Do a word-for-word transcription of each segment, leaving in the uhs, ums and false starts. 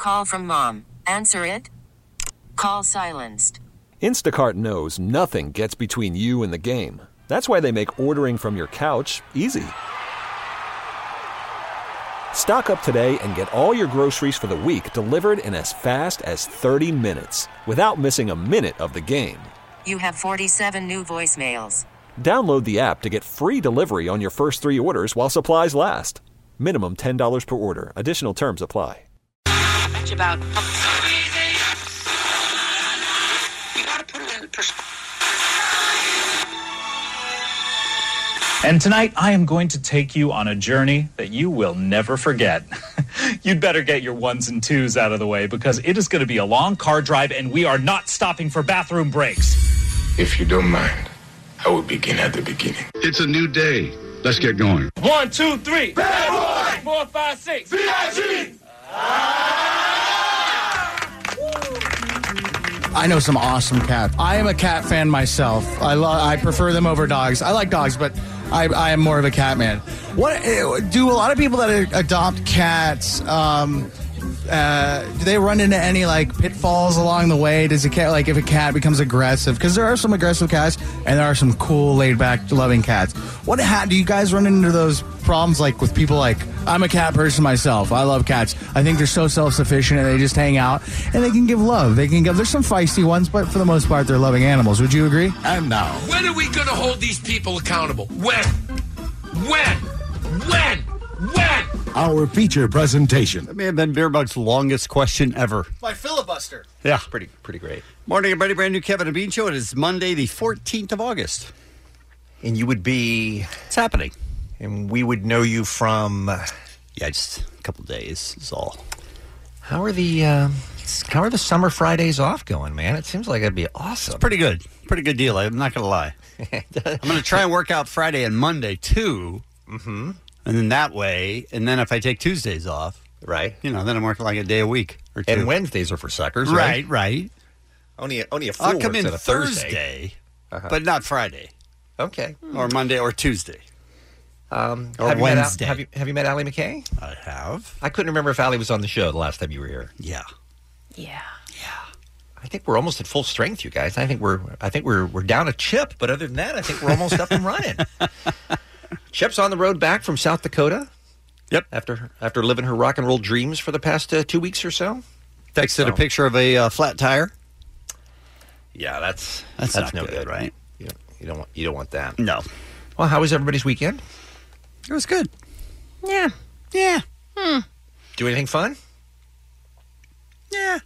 call from mom. Answer it. Call silenced. Instacart knows nothing gets between you and the game. That's why they make ordering from your couch easy. Stock up today and get all your groceries for the week delivered in as fast as thirty minutes without missing a minute of the game. You have forty-seven new voicemails. Download the app to get free delivery on your first three orders while supplies last. Minimum ten dollars per order. Additional terms apply. About you gotta put it in perspective. And tonight, I am going to take you on a journey that you will never forget. You'd better get your ones and twos out of the way because it is going to be a long car drive and we are not stopping for bathroom breaks. If you don't mind, I will begin at the beginning. It's a new day. Let's get going. One, two, three. Bad boy! Four, five, six. V I G! I know some awesome cats. I am a cat fan myself. I love. I prefer them over dogs. I like dogs, but I, I am more of a cat man. What do a lot of people that adopt cats? Um, uh, do they run into any like pitfalls along the way? Does a cat like if a cat becomes aggressive? Because there are some aggressive cats and there are some cool, laid back, loving cats. What ha- do you guys run into those problems like with people like? I'm a cat person myself. I love cats. I think they're so self-sufficient and they just hang out and they can give love. They can give. There's some feisty ones, but for the most part, they're loving animals. Would you agree? And now, When are we going to hold these people accountable? When? When? When? When? our feature presentation. That may have been Beerbug's longest question ever. My filibuster. Yeah. Pretty, pretty great. Morning, everybody. Brand new Kevin and Bean Show. It is Monday, the fourteenth of August. And you would be... It's happening. And we would know you from... Uh, Yeah, just a couple days is all. how are the uh, how are the summer Fridays off going, man? It seems like it'd be awesome. Pretty good. Pretty good deal. I'm not going to lie. I'm going to try and work out Friday and Monday, too. Mm-hmm. And then that way, and then if I take Tuesdays off, Right. you know, then I'm working like a day a week or two. And Wednesdays are for suckers, right? Right, right. Only a, only a fool I'll come works in on a Thursday, Thursday. Uh-huh. but not Friday Okay. or Monday or Tuesday. Um, Or have Wednesday. You met, Al- have you have you met Allie McKay? I have. I couldn't remember if Allie was on the show the last time you were here. Yeah. Yeah. I think we're almost at full strength, you guys. I think we're I think we're we're down a Chip, but other than that, I think we're almost up and running. Chip's on the road back from South Dakota. Yep. After after living her rock and roll dreams for the past uh, two weeks or so. Texted So- a picture of a uh, flat tire. Yeah, that's That's, that's not no good, good, right? You don't, you don't want you don't want that. No. Well, how was everybody's weekend? It was good. Yeah. Yeah. Do anything fun? Yeah.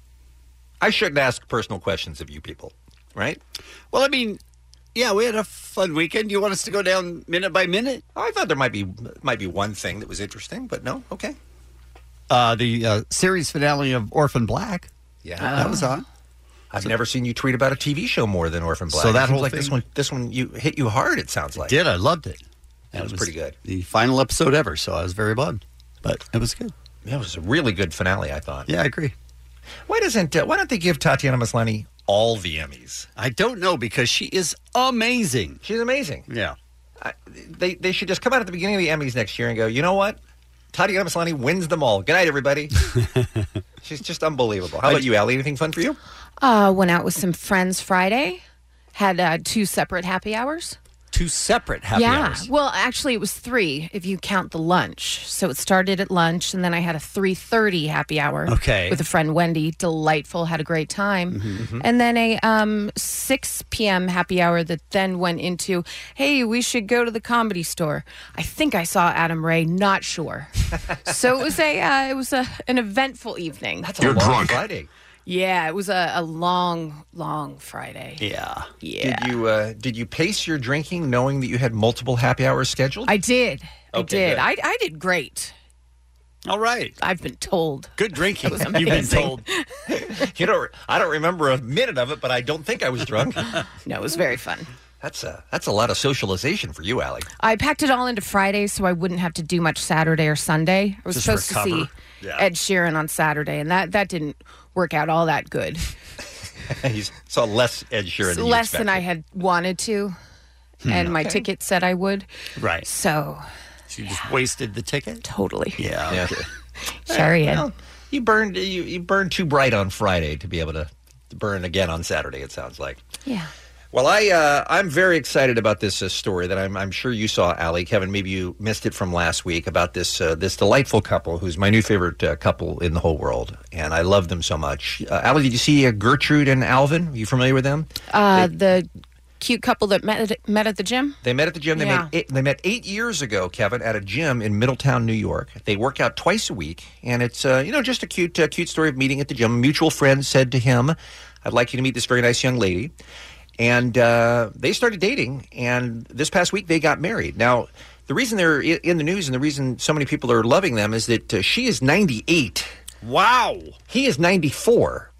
I shouldn't ask personal questions of you people, right? Well, I mean, yeah, we had a fun weekend. You want us to go down minute by minute? Oh, I thought there might be might be one thing that was interesting, but no. Okay. Uh, the uh, series finale of Orphan Black. Yeah, That was on. I've never seen you tweet about a T V show more than Orphan Black. So that It seems whole like this thing- one, this one, you hit you hard. It sounds like. Did I loved it. That was pretty good. The final episode ever, so I was very bummed, but it was good. Yeah, it was a really good finale. I thought. Yeah, I agree. Why doesn't uh, Why don't they give Tatiana Maslany all the Emmys? I don't know because she is amazing. She's amazing. Yeah. I, they they should just come out at the beginning of the Emmys next year and go, you know what? Tatiana Maslany wins them all. Good night, everybody. She's just unbelievable. How about you, Allie? Anything fun for you? Uh, went out with some friends Friday. Had uh, two separate happy hours. Two separate happy yeah. hours. Well, actually, it was three if you count the lunch. So it started at lunch, and then I had a three thirty happy hour. Okay. With a friend, Wendy. Delightful. Had a great time. Mm-hmm. And then a um, six p.m. happy hour that then went into, hey, we should go to the Comedy Store. I think I saw Adam Ray. Not sure. So it was a uh, it was a an eventful evening. That's a You're long drunk. Friday. Yeah, it was a, a long, long Friday. Yeah. Yeah. Did you uh, did you pace your drinking knowing that you had multiple happy hours scheduled? I did. I Okay, did. good. I, I did great. All right. I've been told. Good drinking. That was You've been amazing. told. You know, I don't remember a minute of it, but I don't think I was drunk. No, it was very fun. That's a that's a lot of socialization for you, Allie. I packed it all into Friday so I wouldn't have to do much Saturday or Sunday. I was Just supposed to recover. see Yeah. Ed Sheeran on Saturday, and that, that didn't work out all that good. You saw less Ed Sheeran than you Less than expected. I had wanted to, and my Okay. ticket said I would. Right. So, So you just wasted the ticket? totally. Yeah. Yeah. Okay. Sorry, Ed. Well, You burned you, you burned too bright on Friday to be able to, to burn again on Saturday, it sounds like. Yeah. Well, I, uh, I'm very excited about this uh, story that I'm, I'm sure you saw, Allie. Kevin, maybe you missed it from last week about this uh, this delightful couple who's my new favorite uh, couple in the whole world, and I love them so much. Uh, Allie, did you see uh, Gertrude and Alvin? Are you familiar with them? Uh, they, the cute couple that met at, met at the gym? They met at the gym. They, yeah. met eight, they met eight years ago, Kevin, at a gym in Middletown, New York. They work out twice a week, and it's uh, you know just a cute, uh, cute story of meeting at the gym. A mutual friend said to him, I'd like you to meet this very nice young lady. And uh, they started dating, and this past week they got married. Now, the reason they're in the news and the reason so many people are loving them is that uh, she is ninety-eight. Wow. He is ninety-four.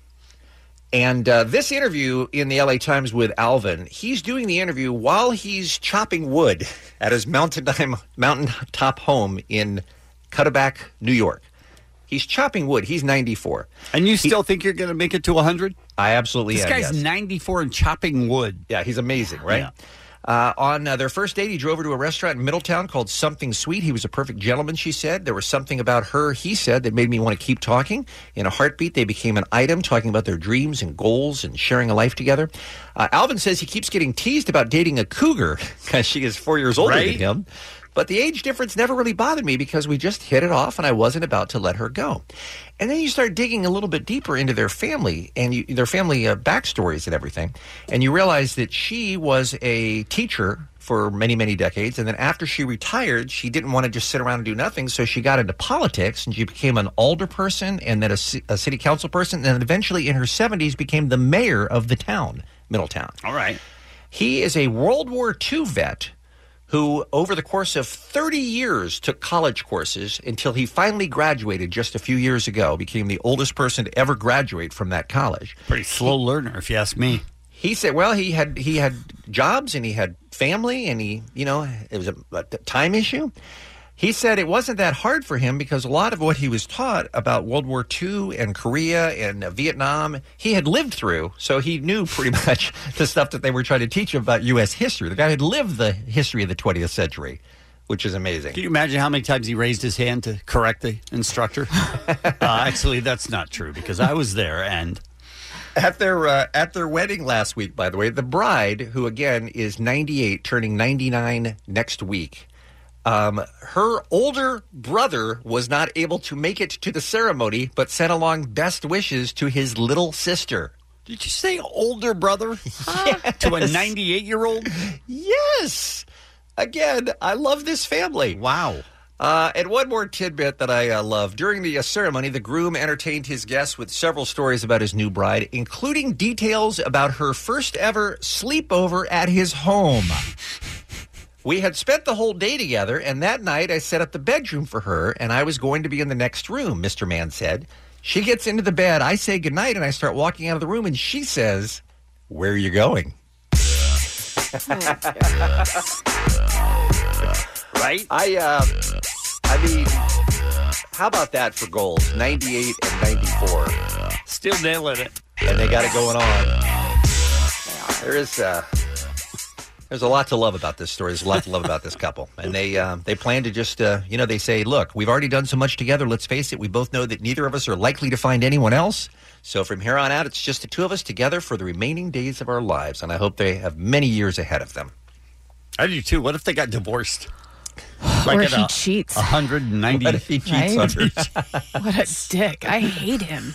And uh, this interview in the L A Times with Alvin, he's doing the interview while he's chopping wood at his mountain mountaintop home in Cutterback, New York. He's chopping wood. He's ninety-four. And you still he, think you're going to make it to one hundred? I absolutely this am, This guy's yes. ninety-four and chopping wood. Yeah, he's amazing, right? Yeah. Uh, on uh, their first date, he drove her to a restaurant in Middletown called Something Sweet. He was a perfect gentleman, she said. There was something about her, he said, that made me want to keep talking. In a heartbeat, they became an item, talking about their dreams and goals and sharing a life together. Uh, Alvin says he keeps getting teased about dating a cougar because she is four years older right? than him. But the age difference never really bothered me because we just hit it off and I wasn't about to let her go. And then you start digging a little bit deeper into their family and you, their family uh, backstories and everything. And you realize that she was a teacher for many, many decades. And then after she retired, she didn't want to just sit around and do nothing. So she got into politics and she became an alderperson and then a, a city council person. And eventually in her seventies became the mayor of the town, Middletown. All right. He is a World War Two vet who, over the course of thirty years, took college courses until he finally graduated just a few years ago, became the oldest person to ever graduate from that college. Pretty slow he, learner, if you ask me. He said, well, he had he had jobs and he had family and he, you know, it was a, a time issue. He said it wasn't that hard for him because a lot of what he was taught about World War Two and Korea and uh, Vietnam, he had lived through. So he knew pretty much the stuff that they were trying to teach him about U S history. The guy had lived the history of the twentieth century, which is amazing. Can you imagine how many times he raised his hand to correct the instructor? uh, actually, that's not true because I was there and... At their uh, at their wedding last week, by the way, the bride, who again is ninety-eight, turning ninety-nine next week, Um, her older brother was not able to make it to the ceremony, but sent along best wishes to his little sister. Did you say older brother? Yes. To a ninety-eight-year-old? Yes. Again, I love this family. Wow. Uh, and one more tidbit that I uh, love. During the uh, ceremony, the groom entertained his guests with several stories about his new bride, including details about her first ever sleepover at his home. We had spent the whole day together, and that night I set up the bedroom for her, and I was going to be in the next room, Mister Mann said. She gets into the bed, I say goodnight, and I start walking out of the room, and she says, "Where are you going?" Right? I, uh, I mean, how about that for goals? ninety-eight and ninety-four. Still nailing it. And they got it going on. There is, uh... There's a lot to love about this story. There's a lot to love about this couple. And they uh, they plan to just, uh, you know, they say, look, we've already done so much together. Let's face it. We both know that neither of us are likely to find anyone else. So from here on out, it's just the two of us together for the remaining days of our lives. And I hope they have many years ahead of them. I do, too. What if they got divorced? Like or he a, cheats. one hundred ninety. What if he cheats right? on her? What a dick. I hate him.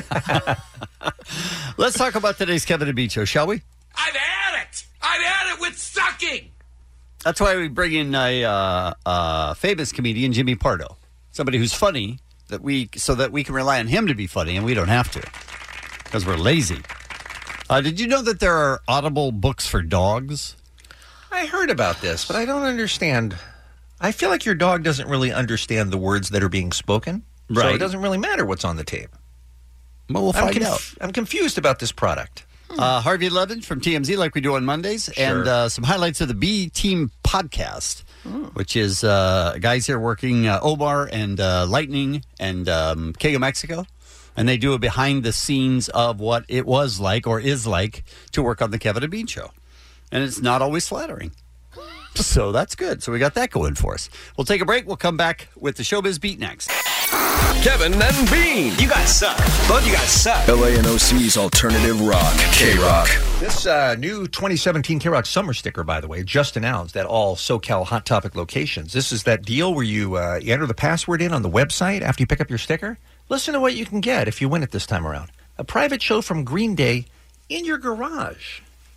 Let's talk about today's Kevin and Bean Show, shall we? I've had it. I've had it with sucking. That's why we bring in a uh, uh, famous comedian, Jimmy Pardo, somebody who's funny, that we so that we can rely on him to be funny, and we don't have to because we're lazy. Uh, did you know that there are Audible books for dogs? I heard about this, but I don't understand. I feel like your dog doesn't really understand the words that are being spoken, right? So it doesn't really matter what's on the tape. Well, we'll I'm find conf- out. I'm confused about this product. Uh, Harvey Levin from T M Z, like we do on Mondays, Sure. and uh, some highlights of the B Team podcast, mm. which is uh, guys here working uh, Omar and uh, Lightning and um, Kego Mexico, and they do a behind the scenes of what it was like or is like to work on the Kevin and Bean Show, and it's not always flattering. So that's good. So we got that going for us. We'll take a break. We'll come back with the Showbiz Beat next. Kevin and Bean. You guys suck. Both you guys suck. L A and O C's alternative rock. K-Rock. This uh, new twenty seventeen K-Rock summer sticker, by the way, just announced at all SoCal Hot Topic locations. This is that deal where you, uh, you enter the password in on the website after you pick up your sticker. Listen to what you can get if you win it this time around. A private show from Green Day in your garage.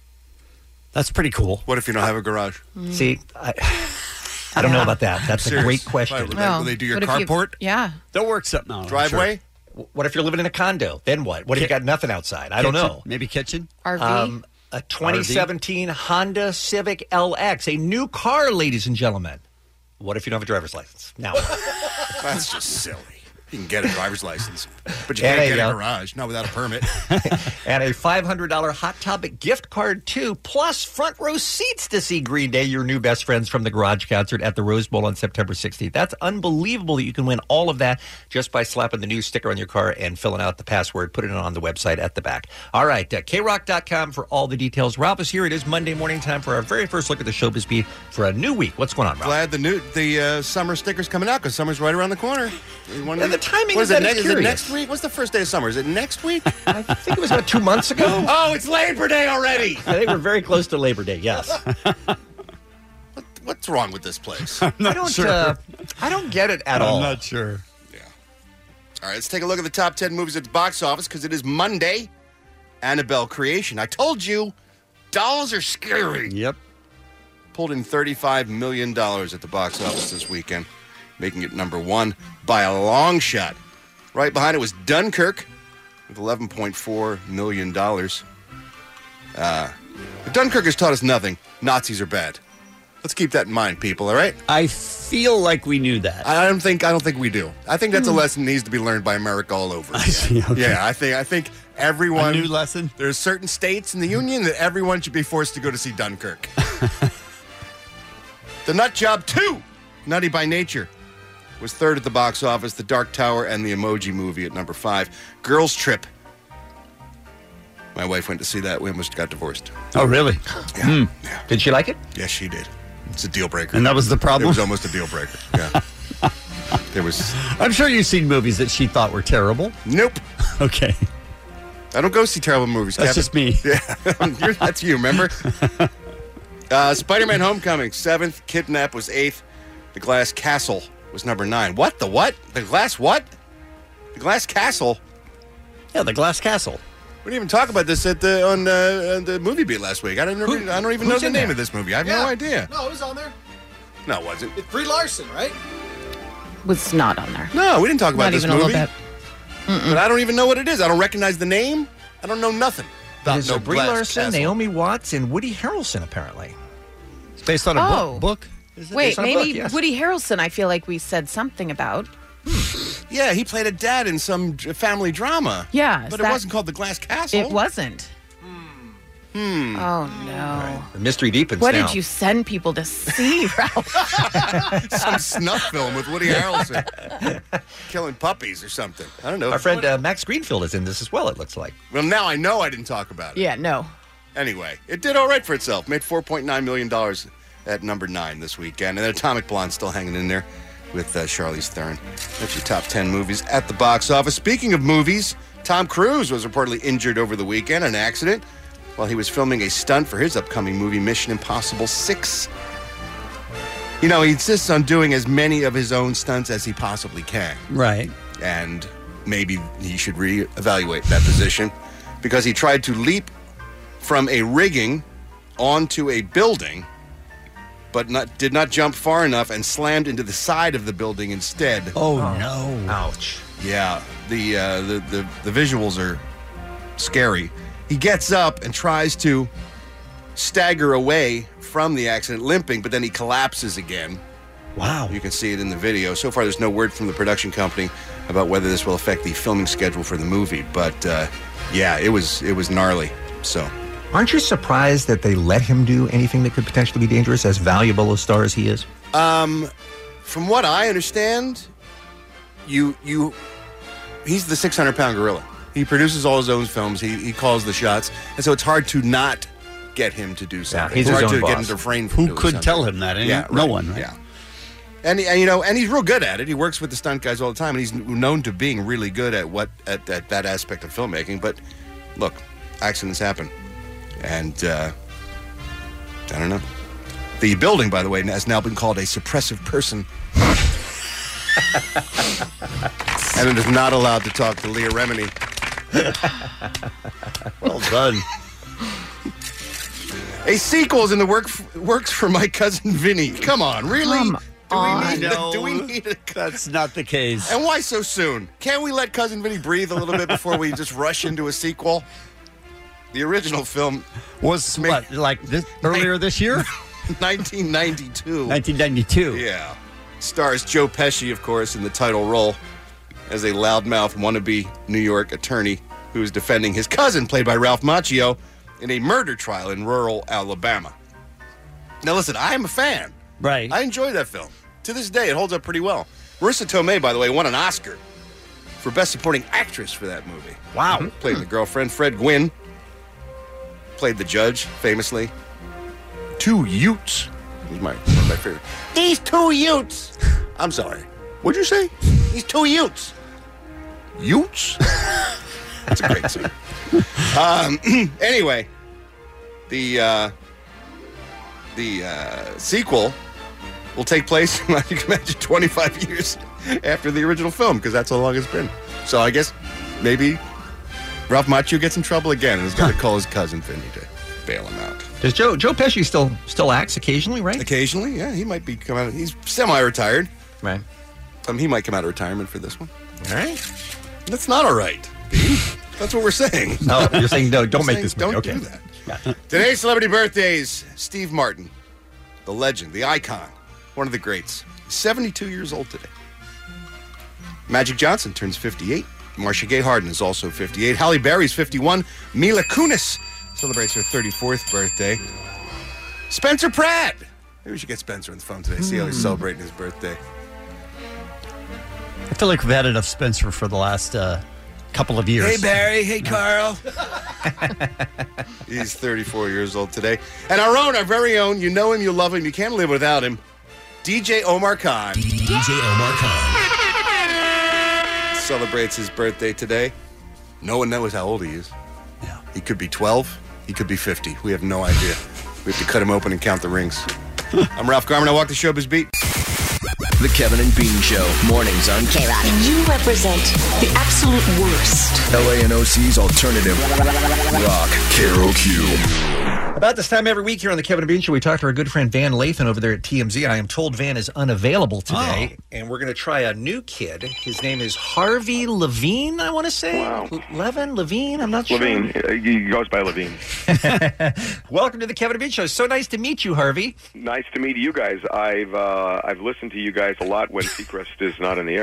That's pretty cool. What if you don't have a garage? Mm. See, I, I don't know about that. That's Serious. a great question. Will, they, will they do your carport? You, yeah. They'll work something out. Driveway? Sure. What if you're living in a condo? Then what? What if Ki- you got nothing outside? I kitchen? don't know. Maybe kitchen? R V? Um, a twenty seventeen R V? Honda Civic L X, a new car, ladies and gentlemen. What if you don't have a driver's license? Now, that's just silly. You can get a driver's license, but you And can't a, get a uh, garage, not without a permit. and a five hundred dollars Hot Topic gift card, too, plus front row seats to see Green Day, your new best friends from the Garage concert at the Rose Bowl on September sixteenth. That's unbelievable that you can win all of that just by slapping the new sticker on your car and filling out the password, putting it on the website at the back. All right, uh, K rock dot com for all the details. Ralph is here. It is Monday morning time for our very first look at the Showbiz Beat for a new week. What's going on, Ralph? Glad the new the uh, summer sticker's coming out because summer's right around the corner. And the timing what is is it, that next, is is it curious. next week? What's the first day of summer? Is it next week? I think it was about two months ago. Oh, it's Labor Day already. I think we're very close to Labor Day, yes. what, what's wrong with this place? I don't sure. uh, I don't get it at I'm all. not sure. Yeah. All right, let's take a look at the top ten movies at the box office because it is Monday. Annabelle Creation. I told you, dolls are scary. Yep. Pulled in thirty-five million dollars at the box office this weekend, making it number one by a long shot. Right behind it was Dunkirk with eleven point four million dollars. Uh, Dunkirk has taught us nothing. Nazis are bad. Let's keep that in mind, people, all right? I feel like we knew that. I don't think I don't think we do. I think that's a lesson that needs to be learned by America all over again. I see, okay. Yeah, I think I think everyone A new lesson? There's certain states in the Union that everyone should be forced to go to see Dunkirk. The Nut Job two, Nutty by Nature, was third at the box office. The Dark Tower and the Emoji Movie at number five. Girls Trip. My wife went to see that. We almost got divorced. Oh, really? Yeah. Mm. yeah. Did she like it? Yes, she did. It's a deal breaker. And that was the problem? It was almost a deal breaker. Yeah. There was. I'm sure you've seen movies that she thought were terrible. Nope. Okay. I don't go see terrible movies, That's Kevin. just me. Yeah. You're, that's you, remember? uh, Spider-Man Homecoming, seventh. Kidnap was eighth. The Glass Castle was number nine. What? The what? The Glass what? The Glass Castle? Yeah, The Glass Castle. We didn't even talk about this at the on, uh, on the movie beat last week. I don't, Who- I don't even know who's the in name there? of this movie. I have Yeah. no idea. No, it was on there. No, it wasn't. It's Brie Larson, right? Was not on there. No, we didn't talk about Not this even a movie. little bit. But I don't even know what it is. I don't recognize the name. I don't know nothing. It is no uh, Brie Glass Larson, Castle. Naomi Watts, and Woody Harrelson, apparently. It's based on a Oh. book. book? Is it? Wait, Based on a maybe book, yes. Woody Harrelson, I feel like we said something about. Yeah, he played a dad in some d- family drama. Yeah. is But it that- wasn't called The Glass Castle. It wasn't. Hmm. Oh, no. The mystery deepens What now. did you send people to see, Ralph? Some snuff film with Woody Harrelson. Killing puppies or something. I don't know. Our friend uh, Max Greenfield is in this as well, it looks like. Well, now I know I didn't talk about it. Yeah, no. Anyway, it did all right for itself. Made four point nine million dollars at number nine this weekend. And then Atomic Blonde still hanging in there with uh, Charlize Theron. That's your top ten movies at the box office. Speaking of movies, Tom Cruise was reportedly injured over the weekend in an accident while he was filming a stunt for his upcoming movie, Mission Impossible six. You know, he insists on doing as many of his own stunts as he possibly can. Right. And maybe he should reevaluate that position because he tried to leap from a rigging onto a building, but not, did not jump far enough and slammed into the side of the building instead. Oh, no. Ouch. Yeah, the, uh, the the the visuals are scary. He gets up and tries to stagger away from the accident, limping, but then he collapses again. Wow. You can see it in the video. So far, there's no word from the production company about whether this will affect the filming schedule for the movie. But uh, yeah, it was it was gnarly. So, Aren't you surprised that they let him do anything that could potentially be dangerous, as valuable a star as he is? um, from what I understand, you you he's the six hundred pound gorilla. He produces all his own films. He he calls the shots, and so it's hard to not get him to do something. he's it's his hard own to get him boss. to refrain from Who doing could something. tell him that? Any- Yeah, no right. one, right? Yeah. And, and you know, and he's real good at it. He works with the stunt guys all the time, and he's known to being really good at what at, at that aspect of filmmaking. But look, accidents happen, and uh, I don't know. The building, by the way, has now been called a suppressive person, and it is not allowed to talk to Leah Remini. Well done. A sequel is in the work works for My Cousin Vinny. Come on, really? Come do we on. need? No, A, do we need? A, that's not the case. And why so soon? Can't we let Cousin Vinny breathe a little bit before we just rush into a sequel? The original film was what, like this earlier this year? nineteen ninety-two. nineteen ninety-two. Yeah. Stars Joe Pesci, of course, in the title role as a loudmouth wannabe New York attorney who is defending his cousin, played by Ralph Macchio, in a murder trial in rural Alabama. Now, listen, I am a fan. Right. I enjoy that film. To this day, it holds up pretty well. Marissa Tomei, by the way, won an Oscar for Best Supporting Actress for that movie. Wow. Mm-hmm. Played the girlfriend. Fred Gwynne played the judge, famously. Two Utes. He's my, one of my favorite. These two Utes. I'm sorry. What'd you say? These two Utes. Utes? That's a great scene. Um, anyway, the uh, the uh, sequel will take place, you can imagine, twenty-five years after the original film, because that's how long it's been. So I guess maybe Ralph Macchio gets in trouble again and has got to call his cousin Vinny to bail him out. Does Joe Joe Pesci still still acts occasionally, right? Occasionally, yeah. He might be come out. He's semi-retired. Right. Um, he might come out of retirement for this one. All right. That's not all right, B. That's what we're saying. No, you're saying no. Don't We're make saying this movie. Don't Okay. do that. Today's celebrity birthdays: Steve Martin, the legend, the icon, one of the greats. seventy-two years old today. Magic Johnson turns fifty-eight. Marcia Gay Harden is also fifty-eight. Halle Berry's fifty-one. Mila Kunis celebrates her thirty-fourth birthday. Spencer Pratt. Maybe we should get Spencer on the phone today. See how he's celebrating his birthday. I feel like we've had enough Spencer for the last uh, couple of years. Hey, Barry. Hey, Carl. He's thirty-four years old today. And our own, our very own, you know him, you love him, you can't live without him, D J Omar Khan. D J Omar Khan. Celebrates his birthday today. No one knows how old he is. Yeah. He could be twelve. He could be fifty. We have no idea. We have to cut him open and count the rings. I'm Ralph Garman. I walk the showbiz beat. The Kevin and Bean Show. Mornings on K-Rock. And you represent the absolute worst. L A and O C's alternative rock. K R O Q. About this time every week here on the Kevin and Bean Show, we talk to our good friend Van Lathan over there at T M Z. I am told Van is unavailable today, oh. and we're going to try a new kid. His name is Harvey Levine, I want to say. Wow. Levin? Levine? I'm not Levine. sure. Levine. He goes by Levine. Welcome to the Kevin and Bean Show. So nice to meet you, Harvey. Nice to meet you guys. I've uh, I've listened to you guys a lot when Seacrest is not in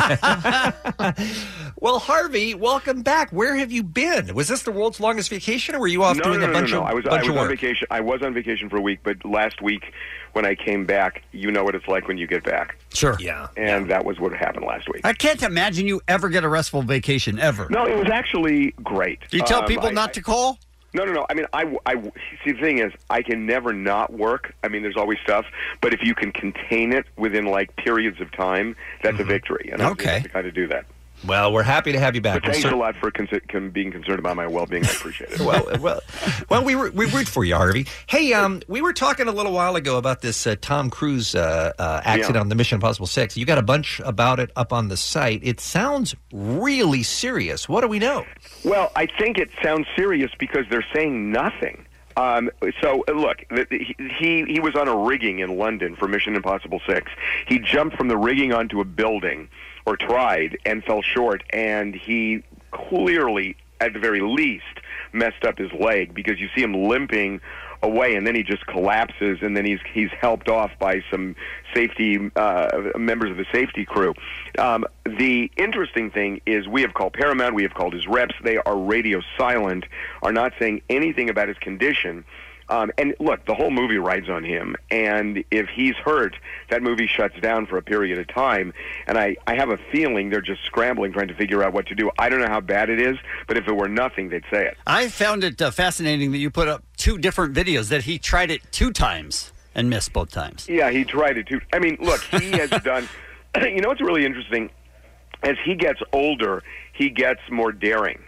the air. Well, Harvey, welcome back. Where have you been? Was this the world's longest vacation, or were you off no, doing no, no, a bunch no, no. of I was, bunch I was of on work? vacation. I was on vacation for a week, but last week when I came back, you know what it's like when you get back. Sure. Yeah. And that was what happened last week. I can't imagine you ever get a restful vacation, ever. No, it was actually great. Do you tell Um, people I- not to call? No, no, no. I mean, I, I, see, the thing is, I can never not work. I mean, there's always stuff. But if you can contain it within, like, periods of time, that's a victory. And I was Okay. able to kind of do that. Well, we're happy to have you back. But thanks We'll a cer- lot for consi- con- being concerned about my well-being. I appreciate it. well, well, well, we were, we root for you, Harvey. Hey, um, we were talking a little while ago about this uh, Tom Cruise uh, uh, accident Yeah. on the Mission Impossible six. You got a bunch about it up on the site. It sounds really serious. What do we know? Well, I think it sounds serious because they're saying nothing. Um, so, uh, look, th- th- he he was on a rigging in London for Mission Impossible six. He jumped from the rigging onto a building, or tried, and fell short, and he clearly, at the very least, messed up his leg, because you see him limping away, and then he just collapses, and then he's he's helped off by some safety uh, members of the safety crew. Um, the interesting thing is we have called Paramount, we have called his reps. They are radio silent, are not saying anything about his condition. Um, and look, the whole movie rides on him, and if he's hurt, that movie shuts down for a period of time, and I, I have a feeling they're just scrambling, trying to figure out what to do. I don't know how bad it is, but if it were nothing, they'd say it. I found it uh, fascinating that you put up two different videos, that he tried it two times. and missed both times. Yeah, he tried it too. I mean, look, he has done. You know what's really interesting? As he gets older, he gets more daring.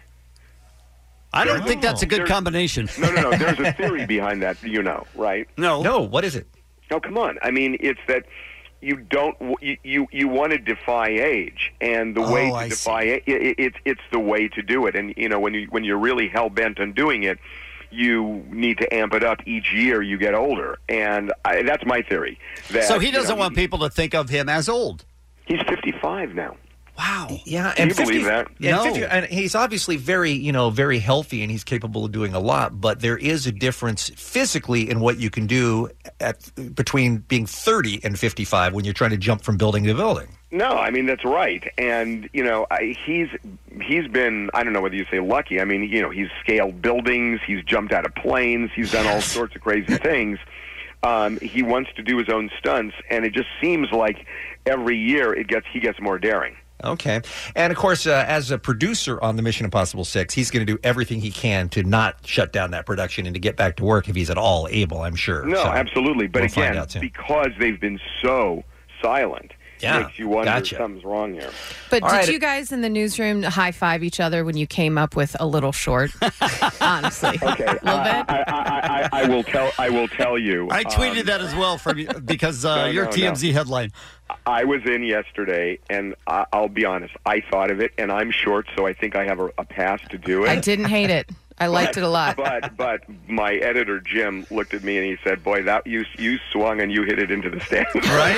I don't There's think that's a good there's- combination. No, no, no. There's a theory behind that, you know, right? No. No, what is it? No, come on. I mean, it's that you don't you you, you want to defy age, and the way Oh, to I defy it, it, it's it's the way to do it. And you know, when you when you're really hell bent on doing it, you need to amp it up each year you get older. And I, that's my theory. That, So he you know, doesn't want people to think of him as old. He's fifty-five now. Wow. Yeah, Can and you believe that? And, No. fifty and he's obviously very, you know, very healthy, and he's capable of doing a lot. But there is a difference physically in what you can do at between being thirty and fifty-five when you're trying to jump from building to building. No, I mean that's right, and you know I, he's he's been I don't know whether you say lucky. I mean you know he's scaled buildings, he's jumped out of planes, he's done all sorts of crazy things. Um, he wants to do his own stunts, and it just seems like every year it gets he gets more daring. Okay. And, of course, uh, as a producer on the Mission Impossible six, he's going to do everything he can to not shut down that production and to get back to work if he's at all able, I'm sure. No, So absolutely. But we'll find again, out soon. because they've been so silent, Yeah, it makes you wonder gotcha. if something's wrong here. But All did right. you guys in the newsroom high five each other when you came up with a little short? Honestly, Okay, a little I, bit. I, I, I, I will tell. I will tell you. I tweeted um, that as well from you because uh, No, your no, T M Z no. headline. I was in yesterday, and I, I'll be honest. I thought of it, and I'm short, so I think I have a, a pass to do it. I didn't hate it. I liked it a lot. But but my editor Jim looked at me and he said, "Boy, that you you swung and you hit it into the stands."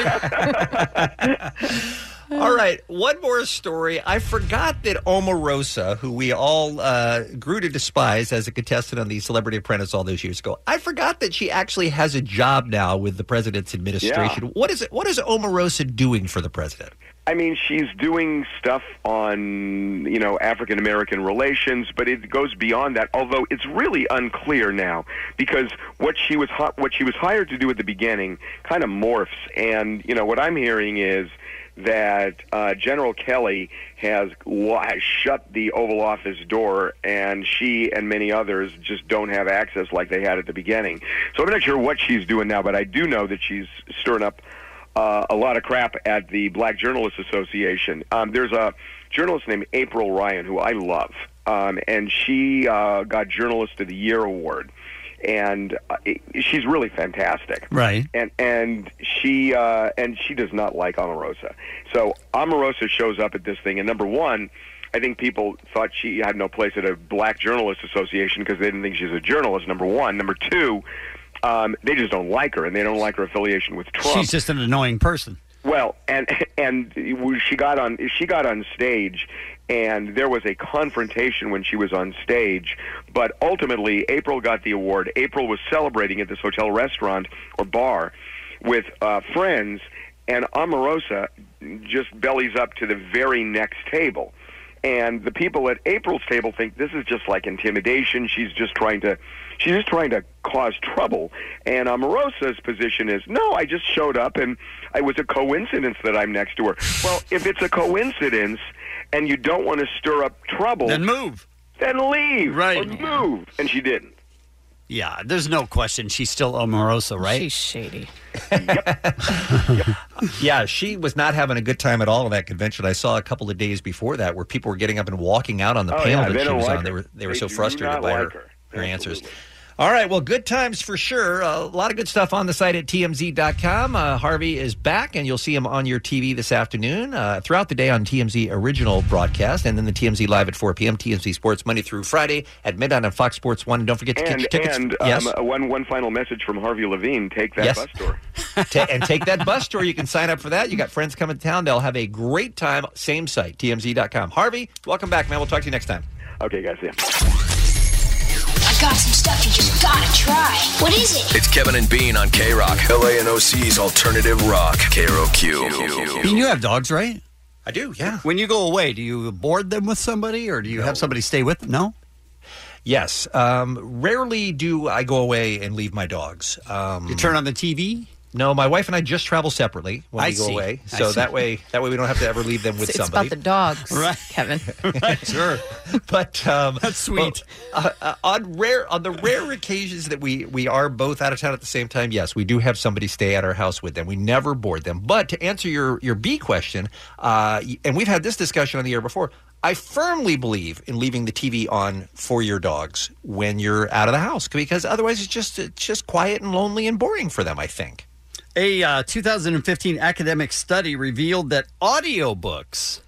Right? All right, one more story. I forgot that Omarosa, who we all uh, grew to despise as a contestant on the Celebrity Apprentice all those years ago, I forgot that she actually has a job now with the president's administration. Yeah. What is it? What is Omarosa doing for the president? I mean, she's doing stuff on, you know, African American relations, but it goes beyond that. Although it's really unclear now because what she was hi- what she was hired to do at the beginning kind of morphs. And you know, what I'm hearing is that uh, General Kelly has, lo- has shut the Oval Office door, and she and many others just don't have access like they had at the beginning. So I'm not sure what she's doing now, but I do know that she's stirring up Uh, a lot of crap at the Black Journalists Association. Um, there's a journalist named April Ryan who I love, um, and she uh, got Journalist of the Year award, and uh, it, she's really fantastic. Right. And and she uh, and she does not like Omarosa. So Omarosa shows up at this thing, and number one, I think people thought she had no place at a Black Journalists Association because they didn't think she's a journalist. Number one. Number two. Um, they just don't like her, and they don't like her affiliation with Trump. She's just an annoying person. Well, and and she got on she got on stage, and there was a confrontation when she was on stage. But ultimately, April got the award. April was celebrating at this hotel restaurant or bar with uh, friends, and Omarosa just bellies up to the very next table. And the people at April's table think this is just like intimidation. She's just trying to, she's just trying to cause trouble. And Omarosa's position is, no, I just showed up and it was a coincidence that I'm next to her. Well, if it's a coincidence and you don't want to stir up trouble, Then move. Then leave. Right. Or move. And she didn't. Yeah, there's no question. She's still Omarosa, right? She's shady. Yeah, she was not having a good time at all in that convention. I saw a couple of days before that where people were getting up and walking out on the Oh, panel yeah, that they she don't was like on. They her. were they were They so do frustrated not by like her, her. her answers. All right, well, good times for sure. Uh, a lot of good stuff on the site at T M Z dot com. Uh, Harvey is back, and you'll see him on your T V this afternoon, uh, throughout the day on T M Z original broadcast, and then the T M Z Live at four p.m., T M Z Sports Monday through Friday at midnight on Fox Sports one. And don't forget to And, catch your tickets. and yes. um, one, one final message from Harvey Levine. Take that Yes. bus tour. Ta- and take that bus tour. You can sign up for that. You got friends coming to town. They'll have a great time. Same site, T M Z dot com. Harvey, welcome back, man. We'll talk to you next time. Okay, guys. Yeah. I got some stuff you just gotta try. What is it? It's Kevin and Bean on K-Rock, L A and O C's alternative rock, K R O Q. Bean, you have dogs, right? I do, yeah. When you go away, do you board them with somebody, or do you have somebody stay with them? No? Yes. Um, rarely do I go away and leave my dogs. Um, You turn on the T V? No, my wife and I just travel separately when I we go see. away. I So see. that way that way we don't have to ever leave them with It's, it's somebody. about the dogs, Right. Kevin. Right, sure. But um, That's sweet. well, uh, uh, on rare on the rare occasions that we we are both out of town at the same time, yes, we do have somebody stay at our house with them. We never board them. But to answer your your B question, uh, and we've had this discussion on the air before, I firmly believe in leaving the T V on for your dogs when you're out of the house, because otherwise it's just it's just quiet and lonely and boring for them, I think. A uh, two thousand fifteen academic study revealed that audiobooks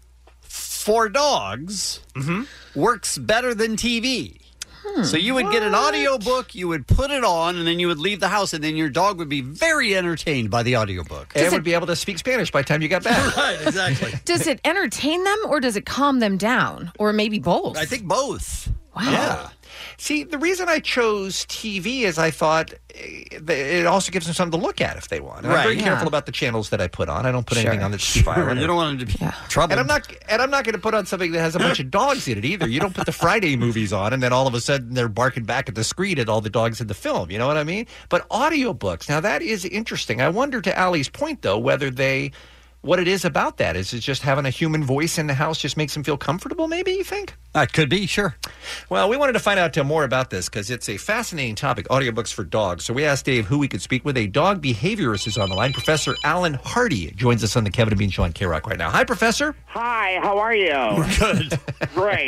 for dogs works better than T V. So you would get an audiobook, you would put it on, and then you would leave the house, and then your dog would be very entertained by the audiobook. And would be able to speak Spanish by the time you got back. Right, exactly. Does it entertain them or does it calm them down? Or maybe both? I think both. Wow. Yeah. See, the reason I chose T V is I thought eh, it also gives them something to look at if they want. And I'm very Right. careful Yeah. about the channels that I put on. I don't put Sure. anything on that's too violent. You don't want it to be trouble. And I'm not, and I'm not going to put on something that has a bunch of dogs in it either. You don't put the Friday movies on, and then all of a sudden they're barking back at the screen at all the dogs in the film. You know what I mean? But audiobooks, now that is interesting. I wonder, to Allie's point though, whether they, what it is about that. Is it just having a human voice in the house just makes them feel comfortable? Maybe you think? That could be, sure. Well, we wanted to find out uh, more about this because it's a fascinating topic, audiobooks for dogs. So we asked Dave who we could speak with. A dog behaviorist is on the line. Professor Alan Hardy joins us on the Kevin and Bean Show on K-Rock right now. Hi, Professor. Hi, how are you? We're good. Great.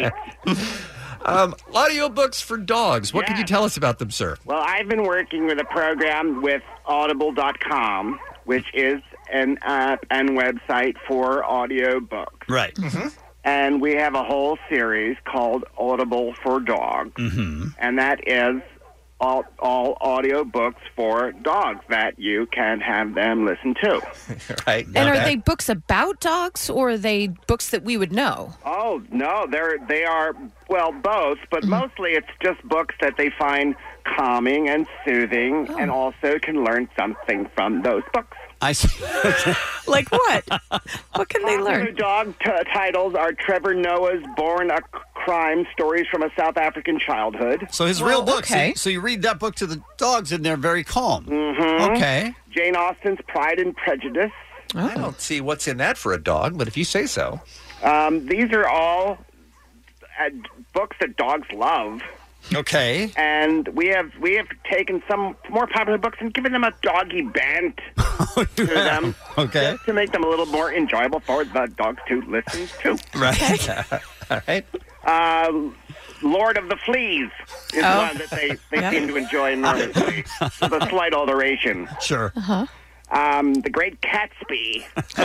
Um, audiobooks for dogs. What can Yes. you tell us about them, sir? Well, I've been working with a program with audible dot com, which is an app and website for audiobooks. Right. And we have a whole series called Audible for Dogs. Mm-hmm. And that is all, all audiobooks for dogs that you can have them listen to. Right. And are they books about dogs or are they books that we would know? Oh, no, they're, they are, well, both, but mostly it's just books that they find calming and soothing and also can learn something from those books. I see. Like what? What can they Popular learn? dog t- titles are Trevor Noah's Born a Crime, Stories from a South African Childhood. So his real book. So, so you read that book to the dogs, and they're very calm. Mm-hmm. Okay. Jane Austen's Pride and Prejudice. I don't see what's in that for a dog, but if you say so. Um, these are all uh, books that dogs love. Okay. And we have we have taken some more popular books and given them a doggy bent to them. Okay. Just to make them a little more enjoyable for the dogs to listen to. Right. All right. Uh, Lord of the Fleas is Oh. one that they, they Yeah. seem to enjoy enormously, with a slight alteration. Sure. Uh-huh. Um, the Great Gatsby.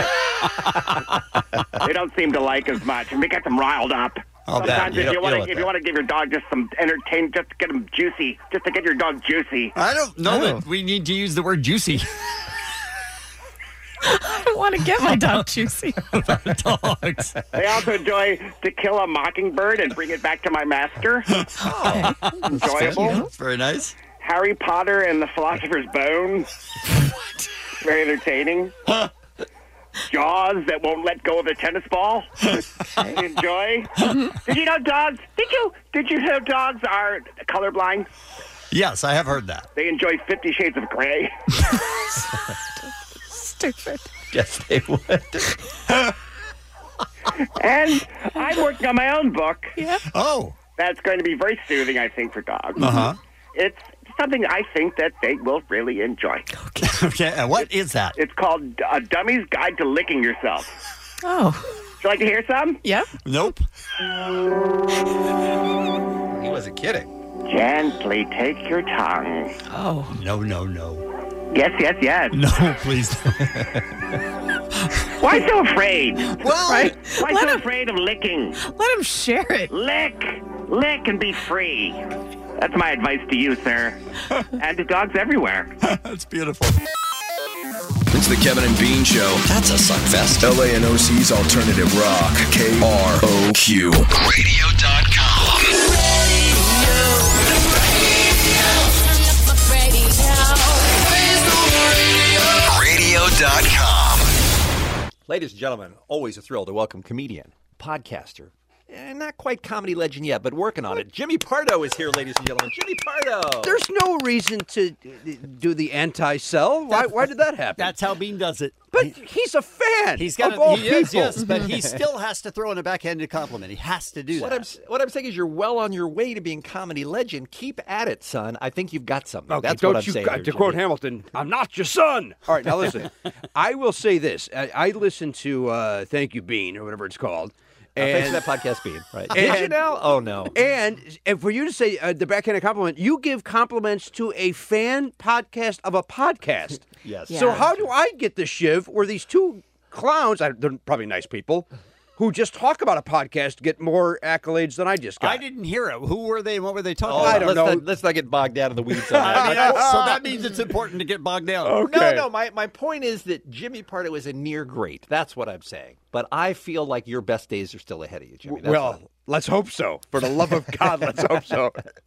They don't seem to like as much, and we get them riled up. I'll bet. Sometimes You if don't- you you want don't to, if you want to give your dog just some entertain, just to get them juicy, just to get your dog juicy. I don't know that we need to use the word juicy. I don't want to get my dog juicy. Dogs. They also enjoy To Kill a Mockingbird and Bring It Back to My Master. Okay. Enjoyable. Very nice. Harry Potter and the Philosopher's Stone. Very entertaining. Jaws that won't let go of the tennis ball. Enjoy. Did you know dogs? Did you? Did you know dogs are colorblind? Yes, I have heard that. They enjoy Fifty Shades of Grey. Stupid. Yes, they would. And I'm working on my own book. Yeah. Oh. That's going to be very soothing, I think, for dogs. Uh-huh. It's something I think that they will really enjoy. Okay. And what is that? It's called A Dummy's Guide to Licking Yourself. Oh. Would you like to hear some? Yep. Nope. He wasn't kidding. Gently take your tongue. Oh. No, no, no. Yes, yes, yes. No, please. Why so afraid? Well, right? Why let so him- afraid of licking? Let him share it. Lick, lick, and be free. That's my advice to you, sir, and to dogs everywhere. That's beautiful. It's the Kevin and Bean Show. That's a suckfest. L A and O C's alternative rock. K R O Q. Radio dot com. Radio dot com. Ladies and gentlemen, always a thrill to welcome comedian, podcaster, eh, not quite comedy legend yet, but working on it. Jimmy Pardo is here, ladies and gentlemen. Jimmy Pardo. There's no reason to do the anti-sell. Why, why did that happen? That's how Bean does it. But he's a fan. He's got of a, all he people. is, yes, but he still has to throw in a backhanded compliment. He has to do What that. I'm s- what I'm saying is, you're well on your way to being comedy legend. Keep at it, son. I think you've got something. Okay, That's don't what I'm you, saying. uh, here, to quote Jimmy. Hamilton, I'm not your son. All right, now listen. I will say this. I, I listened to uh, Thank You, Bean, or whatever it's called. Uh, thanks for that podcast, Bean. Right? And- Did you now? Oh no. And, and for you to say uh, the backhanded compliment, you give compliments to a fan podcast of a podcast. Yes. So Yeah. how do I get the shiv where these two clowns, I, they're probably nice people, who just talk about a podcast get more accolades than I just got? I didn't hear it. Who were they and what were they talking Oh, about? I don't let's know. Not, let's not get bogged down in the weeds on that. I mean, I- so that means it's important to get bogged down. Okay. No, no. My, my point is that Jimmy Pardo is a near great. That's what I'm saying. But I feel like your best days are still ahead of you, Jimmy. That's well, what- let's hope so. For the love of God, let's hope so.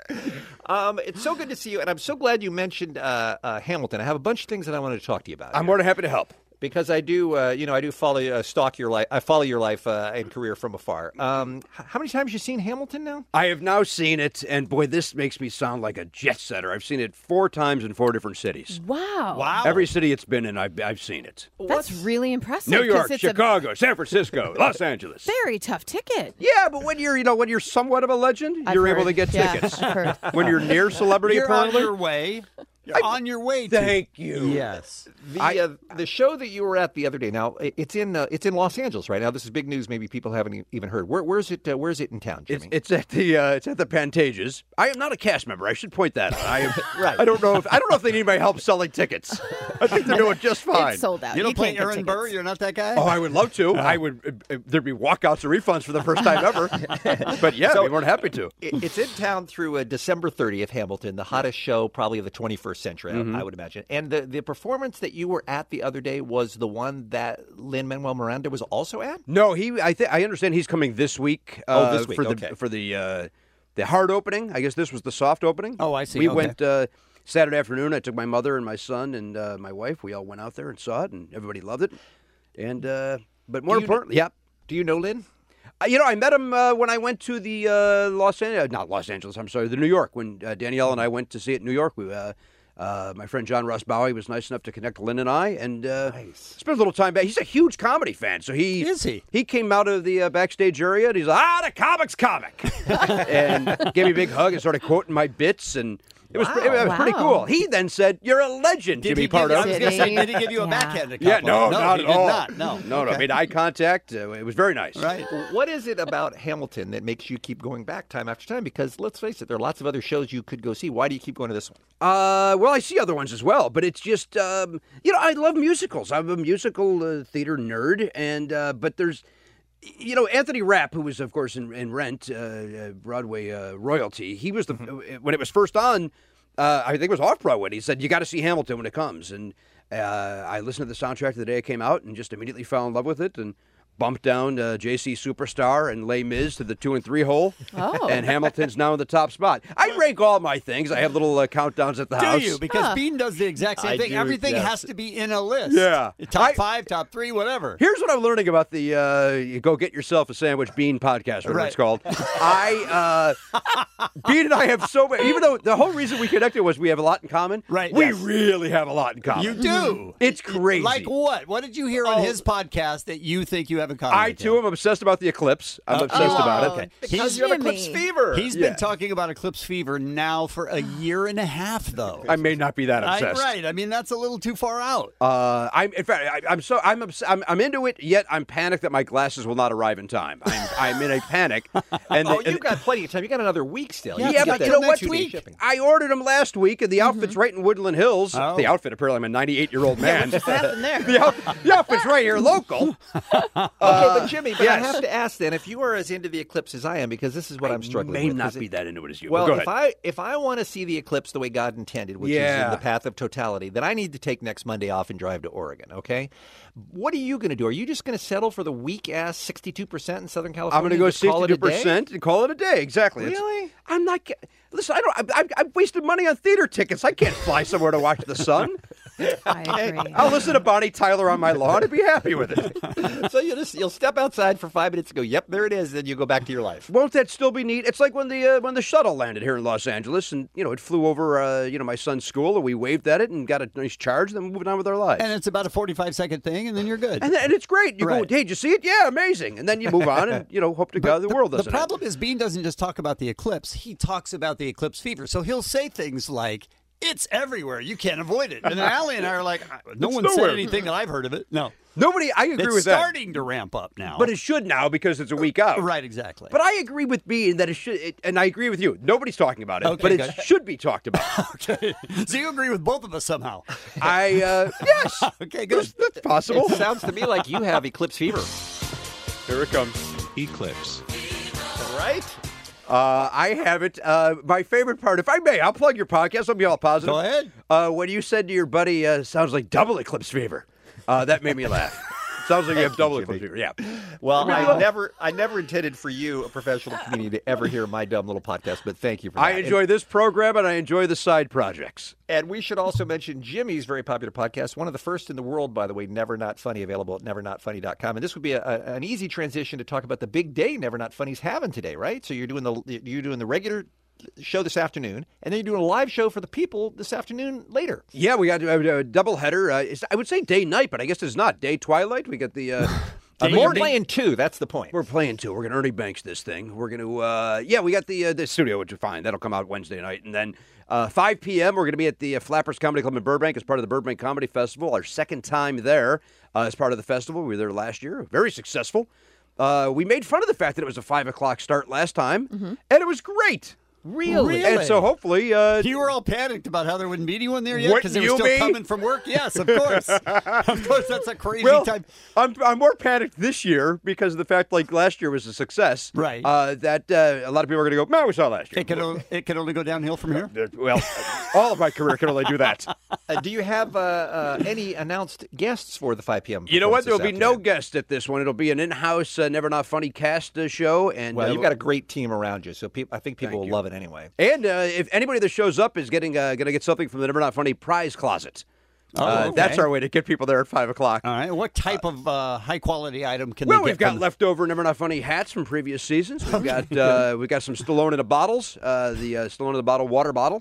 Um, it's so good to see you, and I'm so glad you mentioned uh, uh, Hamilton. I have a bunch of things that I wanted to talk to you about. I'm more than happy to help. Because I do, uh, you know, I do follow, uh, stalk your life. I follow your life uh, and career from afar. Um, h- how many times have you seen Hamilton now? I have now seen it, and boy, this makes me sound like a jet setter. I've seen it four times in four different cities. Wow. Wow. Every city it's been in, I've, I've seen it. That's really impressive. New 'cause York, it's Chicago, San Francisco, Los Angeles. a very tough ticket. Yeah, but when you're, you know, when you're somewhat of a legend, I've you're heard. able to get Yeah, tickets. I've heard. When you're near celebrity, You're on apparently. your way. You're on your way. To, Thank you. Yes. The uh, the show that you were at the other day. Now i- it's in uh, it's in Los Angeles right now. This is big news. Maybe people haven't e- even heard. Where where's it? Uh, where's it in town, Jimmy? It's, it's at the uh, it's at the Pantages. I am not a cast member. I should point that out. I am, Right. I don't know if I don't know if they need my help selling tickets. I think they're doing just fine. It's sold out. You don't play can't get Aaron tickets. Burr? You're not that guy? Oh, I would love to. I would. Uh, uh, there'd be walkouts and refunds for the first time ever. But yeah, So- we weren't happy to. It- it's in town through uh, December thirtieth. Hamilton, the hottest show probably of the twenty-first century, I- Mm-hmm. I would imagine. And the, the performance that you were at the other day was the one that Lin-Manuel Miranda was also at. No, he. I think I understand he's coming this week. Oh, uh, this week, for the okay. for the uh, the hard opening. I guess this was the soft opening. Oh, I see. We Okay. went uh, Saturday afternoon. I took my mother and my son and uh, my wife. We all went out there and saw it, and everybody loved it. And uh, but more Do you- importantly, yeah. Do you know Lin? Uh, you know, I met him uh, when I went to the uh, Los Angeles, not Los Angeles. I'm sorry, the New York. When uh, Danielle and I went to see it in New York, we. Uh, Uh, my friend John Ross Bowie was nice enough to connect Lynn and I, and uh, spent a little time back. He's a huge comedy fan, so he Is he? He came out of the uh, backstage area, and he's like, "Ah, the comic's comic," and gave me a big hug and started quoting my bits, and it was, Wow. pre- it was pretty Wow. cool. He then said, "You're a legend, Did Jimmy he give, Pardo." I was gonna say, Did did he give you a Yeah. backhanded Yeah, compliment? no, not he at did all. not. No, no, no. Okay. Made eye contact. Uh, it was very nice. Right. What is it about Hamilton that makes you keep going back time after time? Because let's face it, there are lots of other shows you could go see. Why do you keep going to this one? Uh, well, I see other ones as well, but it's just, um, you know, I love musicals. I'm a musical uh, theater nerd, and uh, but there's, you know, Anthony Rapp, who was, of course, in, in Rent, uh, uh, Broadway uh, royalty. He was the when it was first on. Uh, I think it was off Broadway. He said, "You got to see Hamilton when it comes." And uh, I listened to the soundtrack the day it came out, and just immediately fell in love with it, and bumped down uh, J C Superstar and Les Mis to the two and three hole. Oh. And Hamilton's now in the top spot. I rank all my things. I have little uh, countdowns at the Do house. you? Because Huh. Bean does the exact same I thing. do, Everything yes. has to be in a list. Yeah. Top I- five, top three, whatever. Here's what I'm learning about the uh, you Go Get Yourself a Sandwich Bean podcast, whatever Right. it's called. I uh, Bean and I have so many. Even though the whole reason we connected was we have a lot in common. Right, We yes. really have a lot in common. You do. It's crazy. Like what? What did you hear on Oh. his podcast that you think you have in common? I with too him? am obsessed about the eclipse. I'm Uh, obsessed oh, about it. okay. Because He's, you have Eclipse fever. he's Yeah. been talking about Eclipse Fever now for a year and a half, though. I may not be that I- obsessed. right. I mean, that's a little too far out. Uh, I'm in fact, I, I'm so I'm, obs- I'm I'm into it. Yet I'm panicked that my glasses will not arrive in time. I'm I'm in a panic. And Oh, the- you've got plenty of time. You got another week still. Yeah, You can but get you that know what? two-day Week? shipping. I ordered them last week, and the outfit's right in Woodland Hills. Oh. The outfit, apparently, I'm a ninety-eight-year-old man. What's happened there? the, out, the outfit's right here, local. Okay, but Jimmy, but I yes. have to ask then, if you are as into the eclipse as I am, because this is what I'm struggling May with. not 'cause be it- that into it as you. Well, but go if ahead. I if I want to see the eclipse the way God intended, which is Yeah. in the path of totality, then I need to take next Monday off and drive to Oregon. Okay, what are you going to do? Are you just going to settle for the weak ass sixty-two percent in Southern California? I'm going to go and just call it a sixty-two day? percent and call it a day. Exactly. It's- Really? I'm not. ge- Listen, I don't. I, I, I've wasted money on theater tickets. I can't fly somewhere to watch the sun. I agree. I'll listen to Bonnie Tyler on my lawn and be happy with it. So you'll just you'll step outside for five minutes and go, "Yep, there it is." Then you go back to your life. Won't that still be neat? It's like when the uh, when the shuttle landed here in Los Angeles, and you know it flew over uh, you know my son's school, and we waved at it and got a nice charge. Then we moved on with our lives. And it's about a forty-five second thing, and then you're good. And, and it's great. You Right. go, hey, did you see it? Yeah, amazing. And then you move on, and you know, hope to God the, the world doesn't. The problem is Bean doesn't just talk about the eclipse. He talks about the eclipse fever. So he'll say things like, it's everywhere. You can't avoid it. And then Allie and I are like, no It's one nowhere. said anything that I've heard of it. No. Nobody, I agree it's with that. starting to ramp up now. But it should now because it's a week out. Right, exactly. But I agree with Bean that it should, it, and I agree with you. Nobody's talking about it, Okay, but it good. should be talked about. Okay. So you agree with both of us somehow? I, uh, yes. Okay, good. That's, that's possible. It sounds to me like you have eclipse fever. Here it comes. Eclipse. Right? Uh, I have it. Uh, my favorite part, if I may, I'll plug your podcast. I'll be all positive. Go ahead. Uh, when you said to your buddy, uh, sounds like double eclipse fever, uh, that made me laugh. Sounds like you have double eclipse fever. Yeah. Well, Maybe I we'll- never, I never intended for you, a professional comedian, to ever hear my dumb little podcast. But thank you for that. I enjoy this program and I enjoy the side projects. And we should also mention Jimmy's very popular podcast, one of the first in the world, by the way, Never Not Funny, available at never not funny dot com. And this would be a, a, an easy transition to talk about the big day Never Not Funny's having today, right? So you're doing the you're doing the regular show this afternoon, and then you're doing a live show for the people this afternoon later. Yeah, we got a, a double header. Uh, it's, I would say day night, but I guess it's not day twilight. We got the. Uh, Uh, but you're playing two. That's the point. We're playing two. We're going to Ernie Banks this thing. We're going to, uh, yeah, we got the uh, the studio, which is fine. That'll come out Wednesday night. And then uh, five p.m., we're going to be at the uh, Flappers Comedy Club in Burbank as part of the Burbank Comedy Festival. Our second time there uh, as part of the festival. We were there last year. Very successful. Uh, we made fun of the fact that it was a five o'clock start last time, and it was great. Really? And so hopefully... Uh, you were all panicked about how there wouldn't be anyone there yet Wouldn't because they were you still be? coming from work? Yes, of course. Of course, that's a crazy well, time. I'm, I'm more panicked this year because of the fact, like, last year was a success. Right. Uh, that uh, a lot of people are going to go, man, we saw last year. It can, o- it can only go downhill from here? Well, all of my career can only do that. Uh, do you have uh, uh, any announced guests for the five p.m. You know what? There'll performance be this no afternoon? guest at this one. It'll be an in-house, uh, Never Not Funny cast uh, show. And Well, uh, you've got a great team around you, so peop I think people Thank will you. love it anyway. And uh, if anybody that shows up is getting uh, going to get something from the Never Not Funny prize closet. Oh, uh, okay. That's our way to get people there at five o'clock. All right. What type of uh, high-quality item can Well, they get we've got from- leftover Never Not Funny hats from previous seasons. We've got uh, we've got some Stallone in a bottles, uh, the uh, Stallone in a bottle water bottle.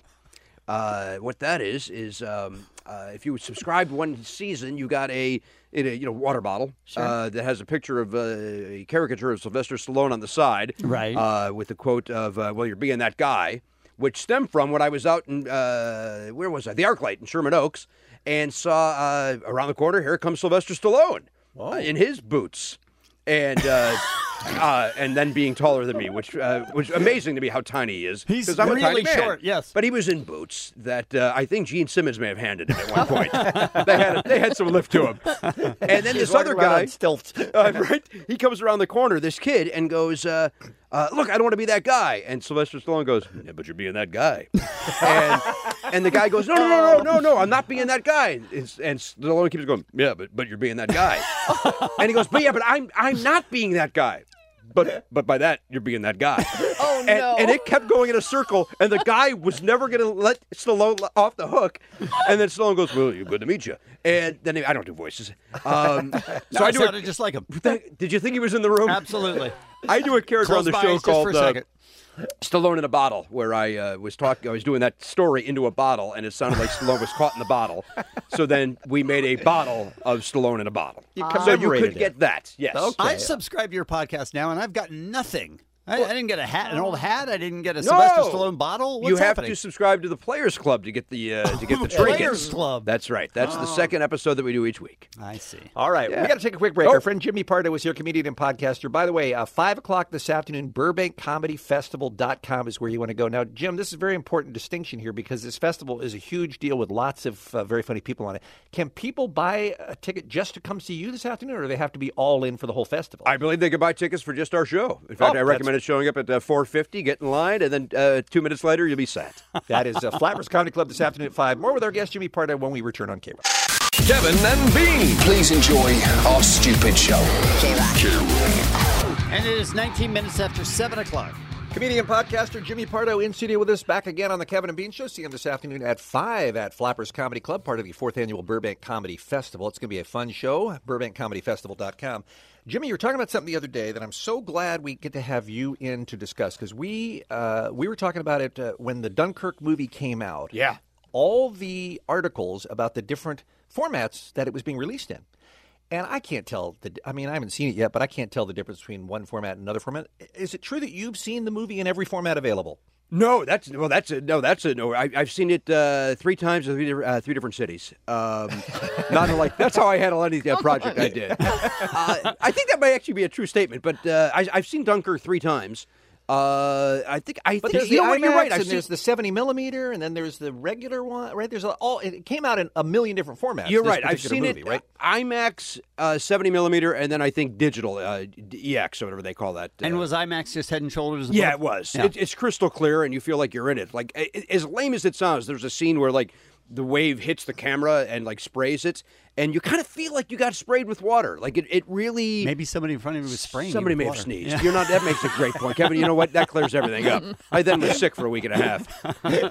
Uh, what that is is um, uh, if you subscribed one season, you got a, in a you know water bottle uh, that has a picture of uh, a caricature of Sylvester Stallone on the side, Right. Uh, with the quote of uh, "Well, you're being that guy," which stemmed from when I was out in uh, where was I? The ArcLight in Sherman Oaks, and saw uh, around the corner. Here comes Sylvester Stallone uh, in his boots. And uh, uh, and then being taller than me, which uh, was amazing to me how tiny he is. He's 'cause I'm a tiny really man. short, yes. But he was in boots that uh, I think Gene Simmons may have handed him at one point. they had they had some lift to him. And then He's this other walking around guy, on stilts. uh, right? He comes around the corner, this kid, and goes, uh, uh, "Look, I don't want to be that guy." And Sylvester Stallone goes, "Yeah, but you're being that guy." and and the guy goes, "No, no, no, no, no, no, I'm not being that guy." And, and Stallone keeps going, "Yeah, but but you're being that guy." And he goes, "But yeah, but I'm I'm not being that guy." But but by that, you're being that guy. Oh, and, no. and it kept going in a circle, and the guy was never going to let Stallone off the hook. And then Stallone goes, "Well, good to meet you." And then he, I don't do voices. Um, so No, I it do sounded a, just like him. Did you think he was in the room? Absolutely. I do a character Close on the my show eyes just called for a uh, second. Stallone in a Bottle, where I uh, was talking. I was doing that story into a bottle, and it sounded like Stallone was caught in the bottle. So then we made a bottle of Stallone in a bottle. You so you commemorated could it. get that. Yes. I've subscribed to your podcast now, and I've got nothing. I, I didn't get a hat, an old hat. I didn't get a Sylvester Stallone bottle. What's you have happening? to subscribe to the Players Club to get the uh, to get the Players trinkets. Club. That's right. That's the Oh. second episode that we do each week. I see. All right, Yeah. we got to take a quick break. Oh. Our friend Jimmy Pardo was here, comedian and podcaster. By the way, uh, five o'clock this afternoon, Burbank Comedy Festival dot com is where you want to go. Now, Jim, this is a very important distinction here because this festival is a huge deal with lots of uh, very funny people on it. Can people buy a ticket just to come see you this afternoon, or do they have to be all in for the whole festival? I believe they could buy tickets for just our show. In fact, Oh, I recommend it showing up at uh, four fifty, get in line, and then uh, two minutes later, you'll be sat. That is uh, Flappers Comedy Club this afternoon at five. More with our guest, Jimmy Pardo, when we return on K-Rock. Kevin and Bean. Please enjoy our stupid show. And it is nineteen minutes after seven o'clock. Comedian podcaster Jimmy Pardo in studio with us, back again on the Kevin and Bean Show. See him this afternoon at five at Flappers Comedy Club, part of the fourth annual Burbank Comedy Festival. It's going to be a fun show, burbank comedy festival dot com. Jimmy, you were talking about something the other day that I'm so glad we get to have you in to discuss, because we, uh, we were talking about it uh, when the Dunkirk movie came out. Yeah. All the articles about the different formats that it was being released in. And I can't tell, the. I mean, I haven't seen it yet, but I can't tell the difference between one format and another format. Is it true that you've seen the movie in every format available? No, that's well, that's a no, that's a no. I, I've seen it uh, three times in three, different- uh, three different cities. Um, not like that's how I handle any uh, project I did. Uh, I think that might actually be a true statement, but uh, I, I've seen Dunkirk three times. Uh, I think I But think there's you the know what, you're IMAX, right. I've and seen, there's the seventy millimeter, and then there's the regular one. Right? There's a, all. It came out in a million different formats. You're this right. I've particular seen movie, it right? IMAX, uh, seventy millimeter, and then I think digital uh, E X or whatever they call that. Uh, And was IMAX just head and shoulders above? Yeah, it was. Yeah. It, it's crystal clear, and you feel like you're in it. Like a- a- as lame as it sounds, there's a scene where like the wave hits the camera and like sprays it, and you kind of feel like you got sprayed with water. Like it, it really. Maybe somebody in front of you was spraying. Somebody you may with have water. sneezed. Yeah. You're not. That makes a great point, Kevin. You know what? That clears everything up. I then was sick for a week and a half.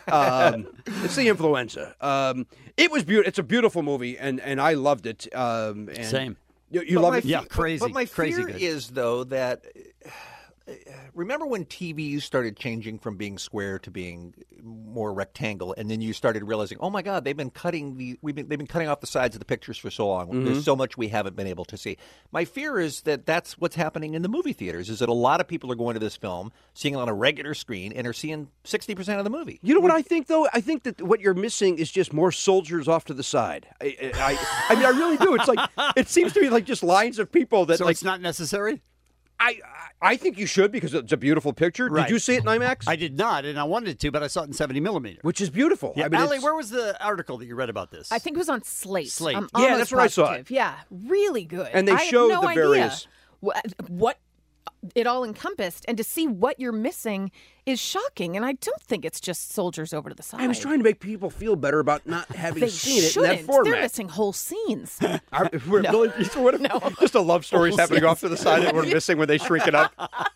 Um, it's the influenza. Um, it was beautiful. It's a beautiful movie, and, and I loved it. Um, and Same. You, you But love my it? fe- Yeah, but- crazy, But my crazy fear good. is, though, that uh, remember when T Vs started changing from being square to being more rectangle, and then you started realizing, oh my God, they've been cutting the we've been they've been cutting off the sides of the pictures for so long. Mm-hmm. There's so much we haven't been able to see. My fear is that that's what's happening in the movie theaters. Is that a lot of people are going to this film, seeing it on a regular screen, and are seeing sixty percent of the movie. You know what I think, though? I think that what you're missing is just more soldiers off to the side. I, I, I mean, I really do. It's like it seems to be like just lines of people that So like. it's not necessary? I I think you should because it's a beautiful picture. Right. Did you see it in IMAX? I did not, and I wanted to, but I saw it in seventy millimeter. Which is beautiful. Yeah, I mean, Allie, it's- where was the article that you read about this? I think it was on Slate. Slate. I'm Yeah, almost that's where I saw it. positive. Yeah, really good. And they I had showed no the idea various- what, what it all encompassed, and to see what you're missing is shocking. And I don't think it's just soldiers over to the side. I was trying to make people feel better about not having They seen it in shouldn't. that format. They're missing whole scenes. Are- we're really- so what if- Just a love story's happening off to the side that we're missing when they shrink it up.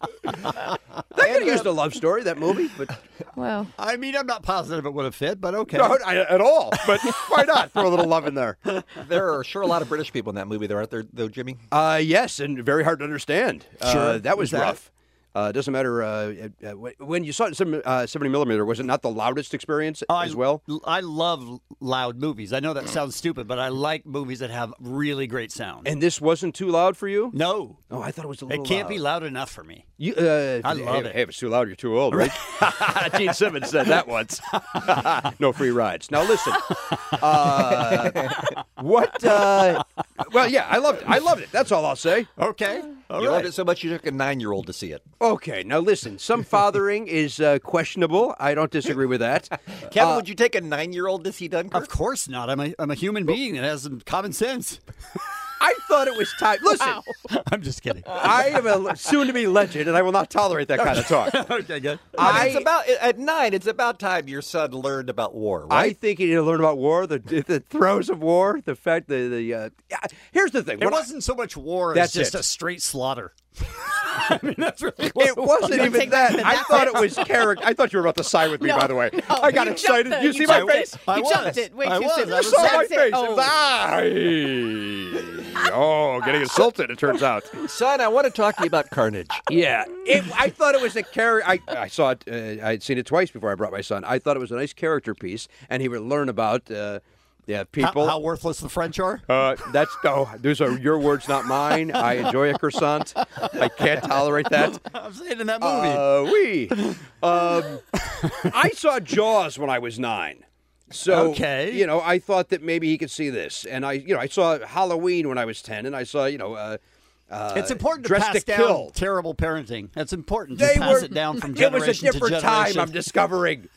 They could have used a love story, that movie, but Well, I mean, I'm not positive it would have fit, but okay. no, I, at all. But why not throw a little love in there? There are sure a lot of British people in that movie, there aren't there, though, Jimmy? Uh, yes, and very hard to understand. Sure. Uh, that was Was that- rough. Uh, doesn't matter. Uh, uh, when you saw it in seventy, uh, seventy millimeter, was it not the loudest experience as well? I love loud movies. I know that sounds stupid, but I like movies that have really great sound. And this wasn't too loud for you? No. Oh, I thought it was a little It can't loud. be loud enough for me. You, uh, I hey, love hey, it. if it's too loud, you're too old, right? Gene Simmons said that once. No free rides. Now listen. Uh, what? Uh, well, yeah, I loved it. I loved it. That's all I'll say. Okay. All you right. loved it so much you took a nine-year-old to see it. Okay, now listen. Some fathering is uh, questionable. I don't disagree with that. Kevin, Uh, would you take a nine-year-old to see Dunkirk? Of course not. I'm a, I'm a human being that has some common sense. I thought it was time. Listen, I'm just kidding. I am a soon-to-be legend, and I will not tolerate that kind of talk. Okay, good. I, I, it's about at nine. It's about time your son learned about war. I Right? think you need to learn about war, the the throes of war, the fact that the. Uh, yeah, here's the thing. It When I- wasn't so much war That's as just it. a straight slaughter. I mean, that's really what It wasn't even take back that. the I next thought it was character. I thought you were about to side with me, No, by the way. no, I got you excited. jumped You it. see You my jumped face? it. I You was. jumped it way I too was. soon. I You saw my That's it. face. Oh. It was, "Aye." Oh, getting insulted, it turns out. Son, I want to talk to you about Carnage. Yeah, it, I thought it was a character. I, I saw it. Uh, I had seen it twice before I brought my son. I thought it was a nice character piece, and he would learn about uh, yeah people. How, how worthless the French are? Uh, that's no. Those are your words, not mine. I enjoy a croissant. I can't tolerate that. I'm saying in that movie. Uh, we. Um, I saw Jaws when I was nine. So, Okay. you know, I thought that maybe he could see this, and I, you know, I saw Halloween when I was ten, and I saw, you know, uh, uh, It's important to Dress pass to down Kill. terrible parenting. It's important to They pass were, it down from it generation was a different to time. generation. I'm discovering.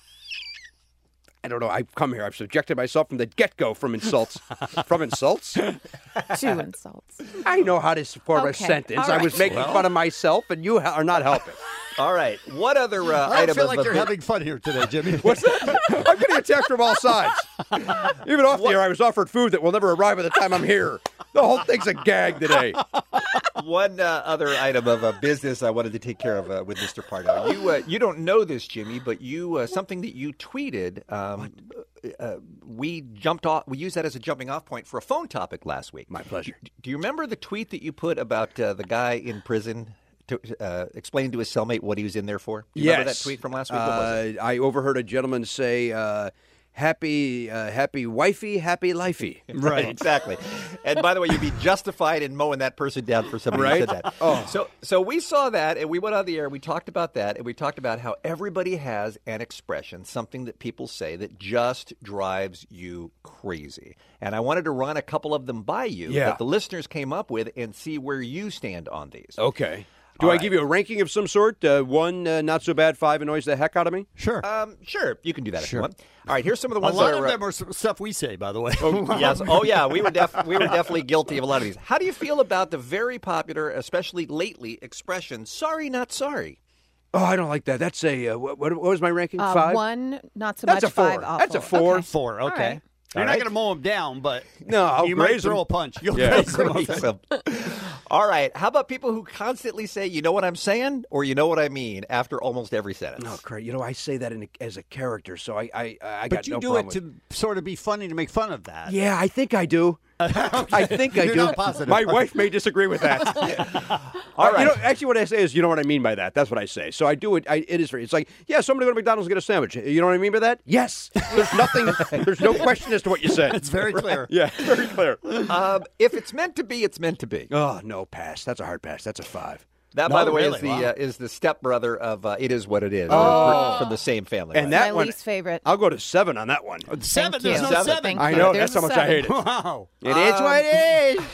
I don't know. I've come here. I've subjected myself from the get-go from insults. From insults? Two insults. I know how to form a Okay, sentence. all I was right. making fun of myself, and you ha- are not helping. All right. What other uh, I item don't feel of like of you're the- having fun here today, Jimmy. What's that? I'm getting attacked from all sides. Even off the air, I was offered food that will never arrive by the time I'm here. The whole thing's a gag today. One uh, other item of uh, business I wanted to take care of uh, with Mister Pardo. You uh, you don't know this, Jimmy, but you uh, something that you tweeted. Um, uh, we jumped off. We used that as a jumping off point for a phone topic last week. My pleasure. Do, do you remember the tweet that you put about uh, the guy in prison? To uh, explain to his cellmate what he was in there for? Do you yes. remember that tweet from last week? What was it? Uh, I overheard a gentleman say, uh, happy uh, happy wifey, happy lifey. Right, exactly. And by the way, you'd be justified in mowing that person down for somebody Right? who said that. Oh. So, so we saw that, and we went on the air. We talked about that, and we talked about how everybody has an expression, something that people say that just drives you crazy. And I wanted to run a couple of them by you Yeah. that the listeners came up with and see where you stand on these. Okay. Do All I right. give you a ranking of some sort? Uh, one, uh, not so bad. Five annoys the heck out of me. Sure. Um, sure, you can do that if Sure. you want. All right, here's some of the A ones lot that of are. uh, them are s- stuff we say, by the way. Oh, yes. Oh, yeah. We were def- we were definitely guilty of a lot of these. How do you feel about the very popular, especially lately, expression "sorry, not sorry"? Oh, I don't like that. That's a uh, what, what was my ranking? Uh, Five. one, not so That's much. a four. Five, awful. That's a four. Okay. Four, All okay. right. You're All not right. going to mow them down, but No, I'll you might graze 'em. throw a punch. You'll Yeah. graze 'em. Graze 'em. All right. How about people who constantly say, "You know what I'm saying," or "You know what I mean," after almost every sentence? No, great. You know, I say that in a, as a character, so I I, I got But you no do problem it with to sort of be funny to make fun of that. Yeah, I think I do. I think I You're do. not positive. My wife may disagree with that. All right. You know, actually, what I say is, you know what I mean by that. That's what I say. So I do it. I, it is very. It's like, yeah, somebody go to McDonald's and get a sandwich. You know what I mean by that? Yes. There's nothing. There's no question as to what you said. It's very clear. Yeah, very clear. Um, if it's meant to be, it's meant to be. Oh no, pass. That's a hard pass. That's a five. That, No, by the way, really? is the Wow. uh, is the stepbrother of uh, "It Is What It Is" Oh. from the same family. And right? that My one, least favorite. I'll go to seven on that one. Seven. Thank There's you. no Seven. seven. Thank I you. know. There's That's how a much I seven. hate it. Wow. It is Um, what it is.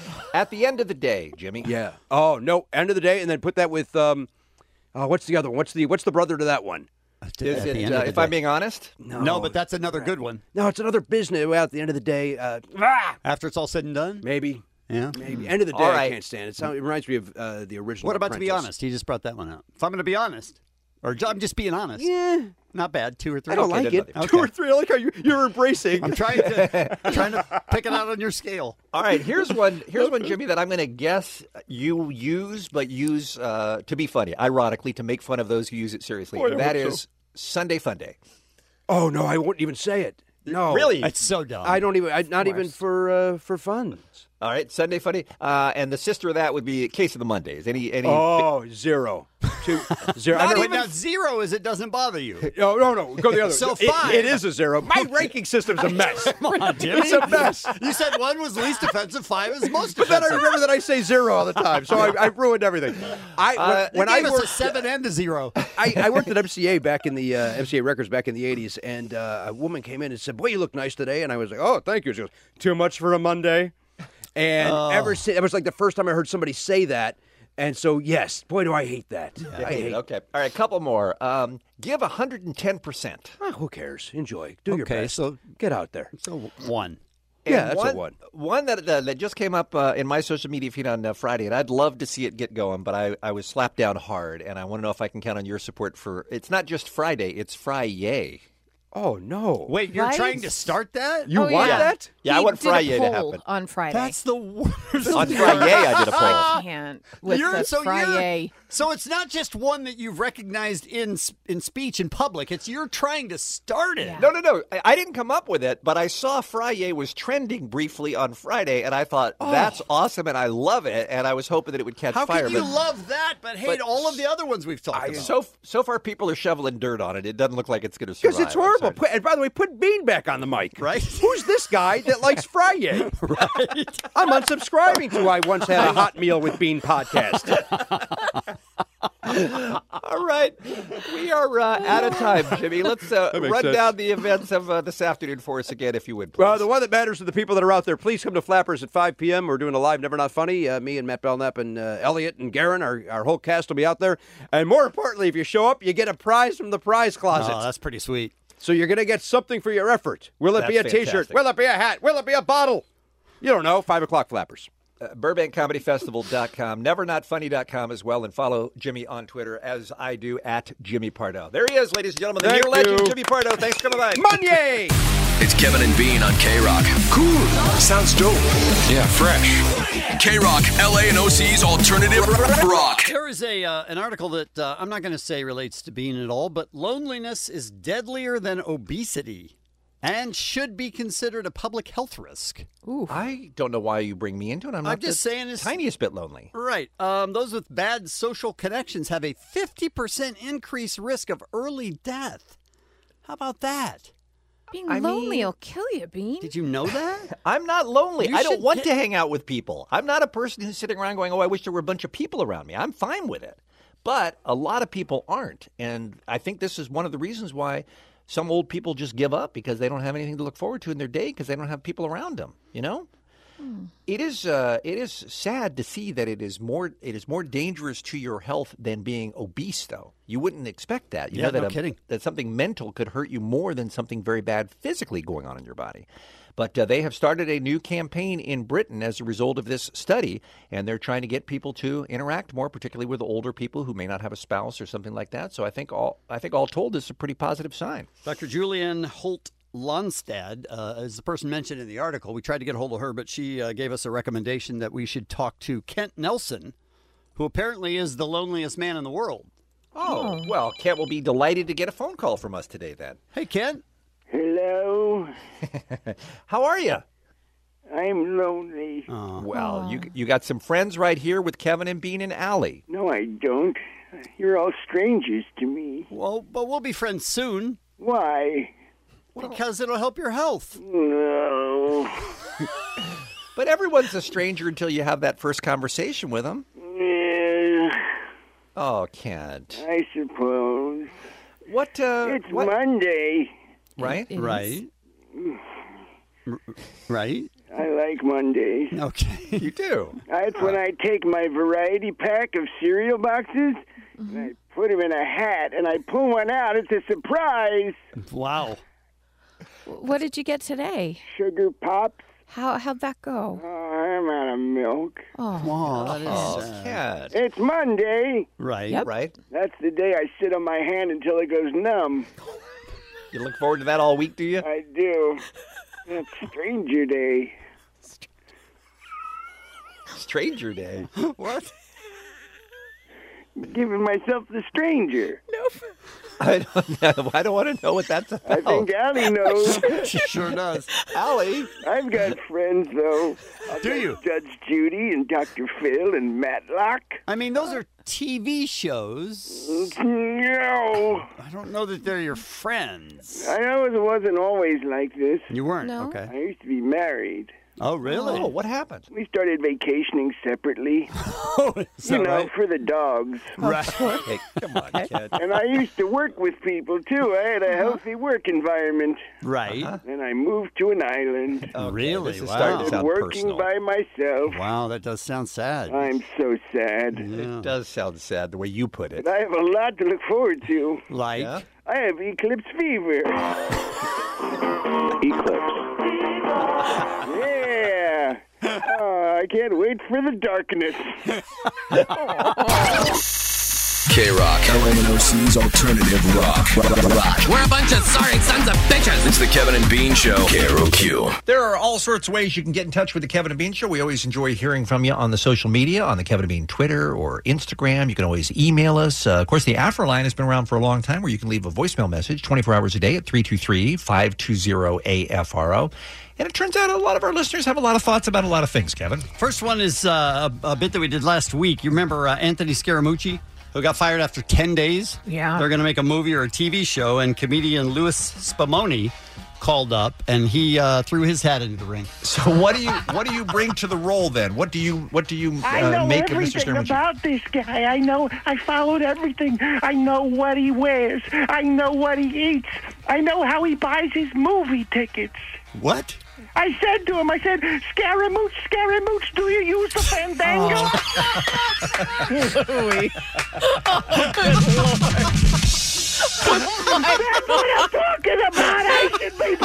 At the end of the day, Jimmy. Yeah. Oh no. End of the day, and then put that with um, uh, what's the other one? What's the what's the brother to that one? Is At the it, end uh, of the if I'm day. being honest? No. No, but that's another good one. No, it's another business. Well, at the end of the day, uh, ah, After it's all said and done? maybe. Yeah. Maybe. End of the day, All I right. can't stand it. Sound, it reminds me of uh, the original. What about to be Apprentice. honest? He just brought that one out. If I'm going to be honest, or j- I'm just being honest. Yeah. Not bad. Two or three. I don't Okay, like then it. nothing. Two Okay. or three. I like how you, you're embracing. I'm trying to trying to pick it out on your scale. All right, here's one. Here's one, Jimmy, that I'm going to guess you use, but use uh, to be funny. Ironically, to make fun of those who use it seriously. Boy, I and that hope is so. Sunday Fun Day. Oh no, I wouldn't even say it. No, Really? It's so dumb. I don't even. I, not even for uh, for fun. All right, Sunday Fun Day. Uh, and the sister of that would be Case of the Mondays. Any any? Oh, zero, two, zero. Not I've even never- now, zero is it doesn't bother you. No, no, no. Go the other. So It- five. It is a zero. My ranking system's a mess. Come on, Jimmy. It's a mess. You said one was least offensive, five is most But then I offensive. remember that I say zero all the time, so I, I ruined everything. I when, Uh, when they I gave us worked a seven and a zero. I, I worked at M C A back in the uh, M C A Records back in the eighties, and uh, a woman came in and said, "Boy, you look nice today." And I was like, "Oh, thank you." She goes, "Too much for a Monday." And Oh. ever since, it was like the first time I heard somebody say that. And so, yes, boy, do I hate that. I hate. Okay. All right, a couple more. Um, give one hundred ten percent. Oh, who cares? Enjoy. Do your Okay, best. so get out there. So one. Yeah, And that's one, a one. One that uh, that just came up uh, in my social media feed on uh, Friday, and I'd love to see it get going, but I, I was slapped down hard, and I want to know if I can count on your support for. It's not just Friday; it's Fry-yay. Oh no! Wait, you're Right? trying to start that? You Oh, want yeah. that? Yeah, I He want did a Fry-yay to poll happen. on Friday. That's the worst. On Fry-yay, I did a poll. I can't with You're- the so Fry-yay. you're- So it's not just one that you've recognized in s- in speech in public. It's you're trying to start it. Yeah. No, no, no. I, I didn't come up with it, but I saw Fry-yay was trending briefly on Friday, and I thought, that's awesome, and I love it, and I was hoping that it would catch How fire. can you but love that but hate but all of the other ones we've talked about? so, so far, people are shoveling dirt on it. It doesn't look like it's going to Because survive. it's I'm horrible. sorry. Put, and by the way, put Bean back on the mic. Right? Who's this guy that likes Fry-yay? Right. I'm unsubscribing to I Once Had a Hot Meal with Bean podcast. All right. We are uh, out of time, Jimmy. Let's uh, That makes run sense. down the events of uh, this afternoon for us again, if you would, please. Well, the one that matters to the people that are out there, please come to Flappers at five p.m. We're doing a live Never Not Funny. Uh, me and Matt Belknap and uh, Elliot and Garen, our, our whole cast will be out there. And more importantly, if you show up, you get a prize from the prize closet. Oh, that's pretty sweet. So you're going to get something for your effort. Will it be a That's T-shirt? fantastic. Will it be a hat? Will it be a bottle? You don't know. Five o'clock Flappers. Uh, Burbank Comedy Festival dot com, never not funny dot com as well, and follow Jimmy on Twitter as I do at Jimmy Pardo. There he is, ladies and gentlemen, the Thank near legend, you. Jimmy Pardo. Thanks for coming by. Money! It's Kevin and Bean on K-Rock. Cool. Sounds dope. Yeah, fresh. K-Rock, L A and O C's alternative rock. There is a uh, an article that uh, I'm not going to say relates to Bean at all, but loneliness is deadlier than obesity and should be considered a public health risk. Ooh. I don't know why you bring me into it. I'm not I'm just the saying it's tiniest bit lonely. Right. Um, those with bad social connections have a fifty percent increased risk of early death. How about that? Being I lonely mean- will kill you, Bean. Did you know that? I'm not lonely. You I don't should want get- to hang out with people. I'm not a person who's sitting around going, oh, I wish there were a bunch of people around me. I'm fine with it. But a lot of people aren't. And I think this is one of the reasons why some old people just give up, because they don't have anything to look forward to in their day because they don't have people around them, you know? It is uh, it is sad to see that it is more it is more dangerous to your health than being obese, though. You wouldn't expect that. You Yeah, know that no a- kidding. that something mental could hurt you more than something very bad physically going on in your body. But uh, they have started a new campaign in Britain as a result of this study, and they're trying to get people to interact more, particularly with older people who may not have a spouse or something like that. So I think all I think all told, this is a pretty positive sign. Doctor Julianne Holt Lonstad uh, is the person mentioned in the article. We tried to get a hold of her, but she uh, gave us a recommendation that we should talk to Kent Nelson, who apparently is the loneliest man in the world. Oh, well, Kent will be delighted to get a phone call from us today then. Hey, Kent. Hello. How are you? I'm lonely. Well, you you got some friends right here with Kevin and Bean and Allie. No, I don't. You're all strangers to me. Well, but we'll be friends soon. Why? Because it'll help your health. No. But everyone's a stranger until you have that first conversation with them. Yeah, Oh, Kent. I suppose. What, uh... It's what- Monday. Right? Right. R- right? I like Mondays. Okay. You do? That's when I take my variety pack of cereal boxes and I put them in a hat and I pull one out. It's a surprise. Wow. What did you get today? Sugar Pops. How how'd that go? Oh, I'm out of milk. Oh, Wow, that is Oh, sad. Kent. It's Monday. Right. Yep. Right? That's the day I sit on my hand until it goes numb. You look forward to that all week, do you? I do. That's Stranger Day. Stranger Day. What? Giving myself the stranger. I don't know. I don't want to know what that's about. I think Allie knows. She sure does. Allie. I've got friends, though. I've Do got you? Judge Judy and Doctor Phil and Matlock. I mean, those are T V shows. No. I don't know that they're your friends. I know it wasn't always like this. You weren't? No. Okay. I used to be married. Oh, really? Oh, what happened? We started vacationing separately. Oh, is You that know, right? for the dogs. Right. Hey, come on, Kent. And I used to work with people, too. I had a healthy work environment. Right. And I moved to an island. Okay, Really? This is Wow. starting to Started sound working personal. by myself. Wow, that does sound sad. I'm so sad. Yeah. It does sound sad the way you put it. But I have a lot to look forward to. Like? Yeah? I have eclipse fever. Eclipse. Yeah. Oh, I can't wait for the darkness. K-Rock, L A and O C's alternative rock. Rock. We're a bunch of sorry sons of bitches. It's the Kevin and Bean Show. K R O Q. There are all sorts of ways you can get in touch with the Kevin and Bean Show. We always enjoy hearing from you on the social media, on the Kevin and Bean Twitter or Instagram. You can always email us. Uh, of course, the Afro line has been around for a long time, where you can leave a voicemail message twenty-four hours a day at three two three, five two zero, A F R O. And it turns out a lot of our listeners have a lot of thoughts about a lot of things, Kevin. First one is uh, a, a bit that we did last week. You remember uh, Anthony Scaramucci, who got fired after ten days? Yeah. They're going to make a movie or a T V show, and comedian Louis Spumoni called up, and he uh, threw his hat into the ring. So what do you what do you bring to the role then? What do you what do you I uh, know make of Mister everything Scaramucci? about this guy. I know. I followed everything. I know what he wears. I know what he eats. I know how he buys his movie tickets. What? I said to him, I said, Scaramouche, Scaramouche, do you use the Fandango? Louis. That's what I'm talking about. I should be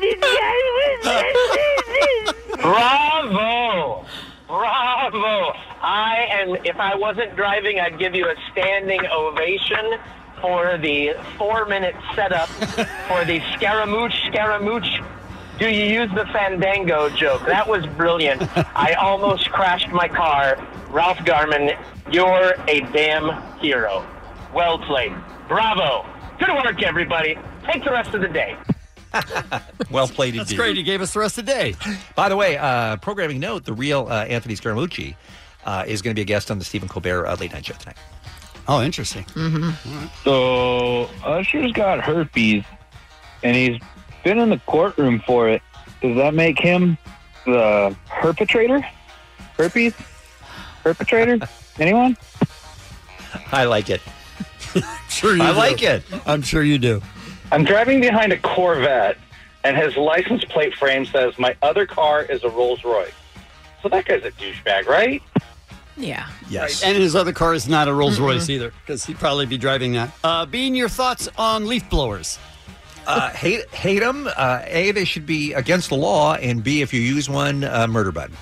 playing in game. Bravo! Bravo! I am, if I wasn't driving, I'd give you a standing ovation for the four-minute setup for the Scaramouche, Scaramouche do you use the Fandango joke? That was brilliant. I almost crashed my car. Ralph Garman, you're a damn hero. Well played. Bravo. Good work, everybody. Take the rest of the day. Well played That's indeed. great. He gave us the rest of the day. By the way, uh, programming note, the real uh, Anthony Scaramucci uh, is going to be a guest on the Stephen Colbert uh, Late Night Show tonight. Oh, interesting. Mm-hmm. So Usher's got herpes, and he's been in the courtroom for it. Does that make him the perpetrator? Herpes? Perpetrator? Anyone? I like it. Sure you I do. like it. I'm sure you do. I'm driving behind a Corvette, and his license plate frame says, my other car is a Rolls Royce. So that guy's a douchebag, right? Yeah. Yes. And his other car is not a Rolls Royce either, because he'd probably be driving that. Uh, Bean, your thoughts on leaf blowers? Uh, hate hate them. Uh, A, they should be against the law, and B, if you use one, uh, murder button.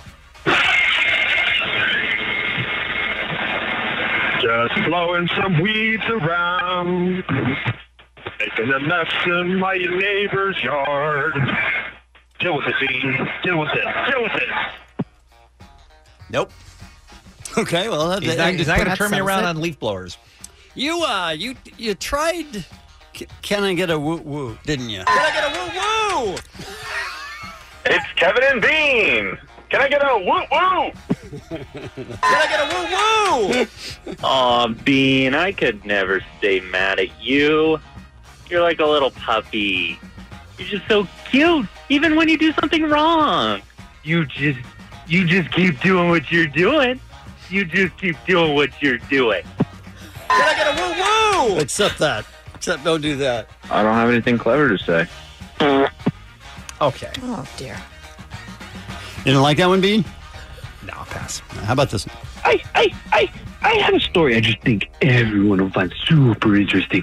Just blowing some weeds around, making a mess in my neighbor's yard. Deal with it, Bean. Deal with it. Deal with it. Nope. Okay, well, that, He's not, he's not going to turn me around on leaf blowers. You, uh, you, you tried. C- Can I get a woo woo? Didn't you? Can I get a woo woo? It's Kevin and Bean. Can I get a woo woo? Can I get a woo woo? Aw, Bean, I could never stay mad at you. You're like a little puppy. You're just so cute, even when you do something wrong. You just, you just keep doing what you're doing. You just keep doing what you're doing. Can I get a woo woo? Except that. Except don't do that. I don't have anything clever to say. Okay. Oh, dear. You didn't like that one, Bean? No, pass. How about this one? I, I, I, I have a story I just think everyone will find super interesting.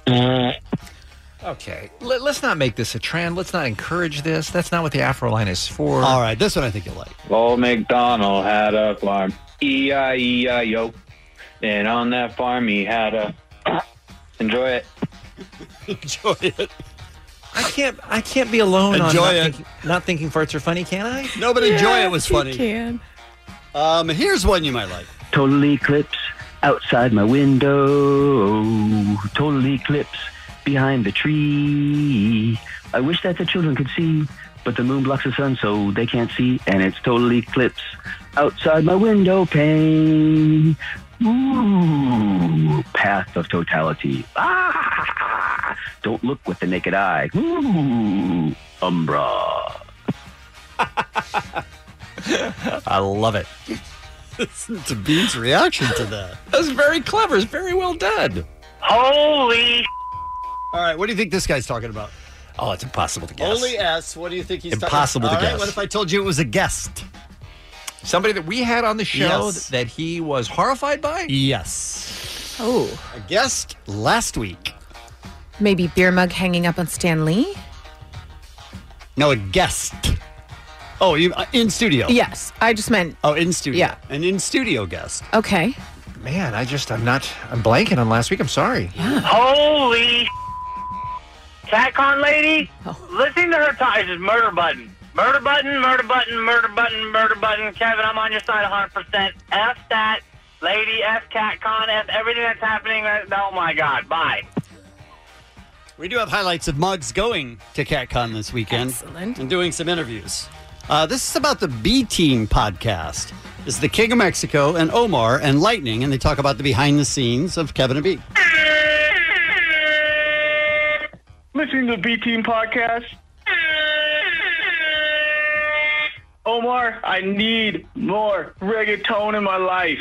Okay. Let, let's not make this a trend. Let's not encourage this. That's not what the Afro line is for. All right, this one I think you'll like. Old MacDonald had a farm, E I E I O. And on that farm he had a... Enjoy it. Enjoy it. I can't. I can't be alone. Enjoy on not it. Thinking, not thinking farts are funny, can I? No, but enjoy it was funny. You can. Um, here's one you might like. Total eclipse outside my window. Total eclipse behind the tree. I wish that the children could see, but the moon blocks the sun so they can't see, and it's total eclipse outside my window pane. Ooh, path of totality. Ah, don't look with the naked eye. Ooh, umbra. I love it. Listen to Bean's reaction to that. That's very clever. It's very well done. Holy... All right, what do you think this guy's talking about? Oh, it's impossible to guess. Only S. What do you think he's Impossible talking to about? guess. What if I told you it was a guest? Somebody that we had on the show Yes. that he was horrified by? Yes. Oh. A guest last week. Maybe beer mug hanging up on Stan Lee? No, a guest. Oh, you uh, in studio? Yes. I just meant. Oh, in studio. Yeah. An in studio guest. Okay. Man, I just, I'm not, I'm blanking on last week. I'm sorry. Holy CatCon lady, listen to her talk. It's just murder button. Murder button, murder button, murder button, murder button. Kevin, I'm on your side one hundred percent. F that lady, F CatCon, F everything that's happening. Oh, my God. Bye. We do have highlights of Muggs going to CatCon this weekend. Excellent. And doing some interviews. Uh, this is about the B-Team podcast. This is the King of Mexico and Omar and Lightning, and they talk about the behind the scenes of Kevin and Bean. Listening to the B-Team podcast. Omar, I need more reggaeton in my life.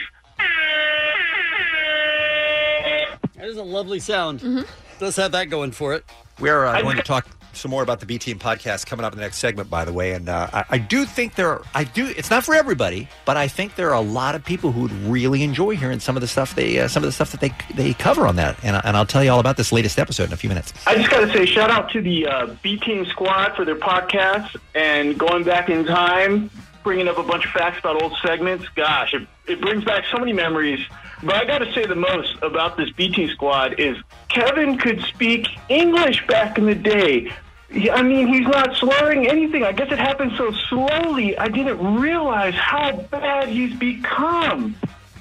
That is a lovely sound. Mm-hmm. Does have that going for it. We're uh, going to talk some more about the B-Team podcast coming up in the next segment, by the way. And uh, I, I do think there are, I do, it's not for everybody, but I think there are a lot of people who would really enjoy hearing some of the stuff they, uh, some of the stuff that they they cover on that. And, and I'll tell you all about this latest episode in a few minutes. I just got to say, shout out to the uh, B-Team squad for their podcast and going back in time, bringing up a bunch of facts about old segments. Gosh, it, it brings back so many memories. But I got to say the most about this B-Team squad is Kevin could speak English back in the day. Yeah, I mean, he's not slurring anything. I guess it happened so slowly. I didn't realize how bad he's become.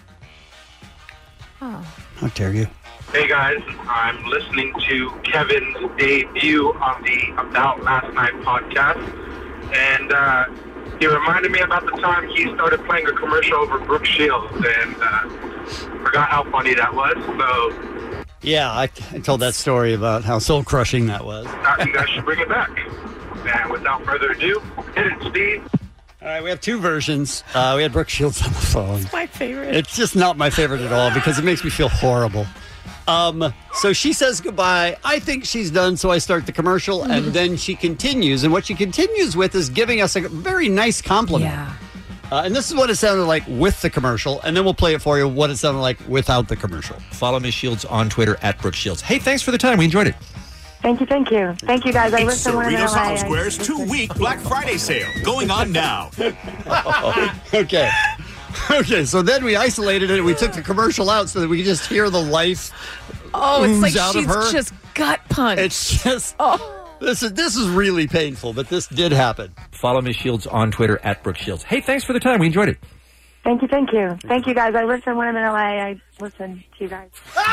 Oh. How dare you? Hey, guys. I'm listening to Kevin's debut on the About Last Night podcast. And uh, he reminded me about the time he started playing a commercial over Brooke Shields. And uh, forgot how funny that was. So... Yeah, I, I told that story about how soul crushing that was. thought you guys should bring it back. And without further ado, hit it, Steve. All right, we have two versions. Uh, we had Brooke Shields on the phone. My favorite. It's just not my favorite at all because it makes me feel horrible. Um, so she says goodbye. I think she's done, so I start the commercial, and then she continues. And what she continues with is giving us a very nice compliment. Yeah. Uh, and this is what it sounded like with the commercial, and then we'll play it for you what it sounded like without the commercial. Follow Miss Shields on Twitter at Brooke Shields. Hey, thanks for the time. We enjoyed it. Thank you, thank you. Thank you, guys. I It's listened when I'm in Cerritos L A. Auto Square's two-week Black Friday sale going on now. Okay. Okay, so then we isolated it and we took the commercial out so that we could just hear the life Oh, it's ooze like out of her. she's just gut punched. It's just oh. This is this is really painful, but this did happen. Follow Miss Shields on Twitter at Brooke Shields. Hey, thanks for the time. We enjoyed it. Thank you, thank you. Thank you, guys. I listen when I'm in L A. I listen to you guys.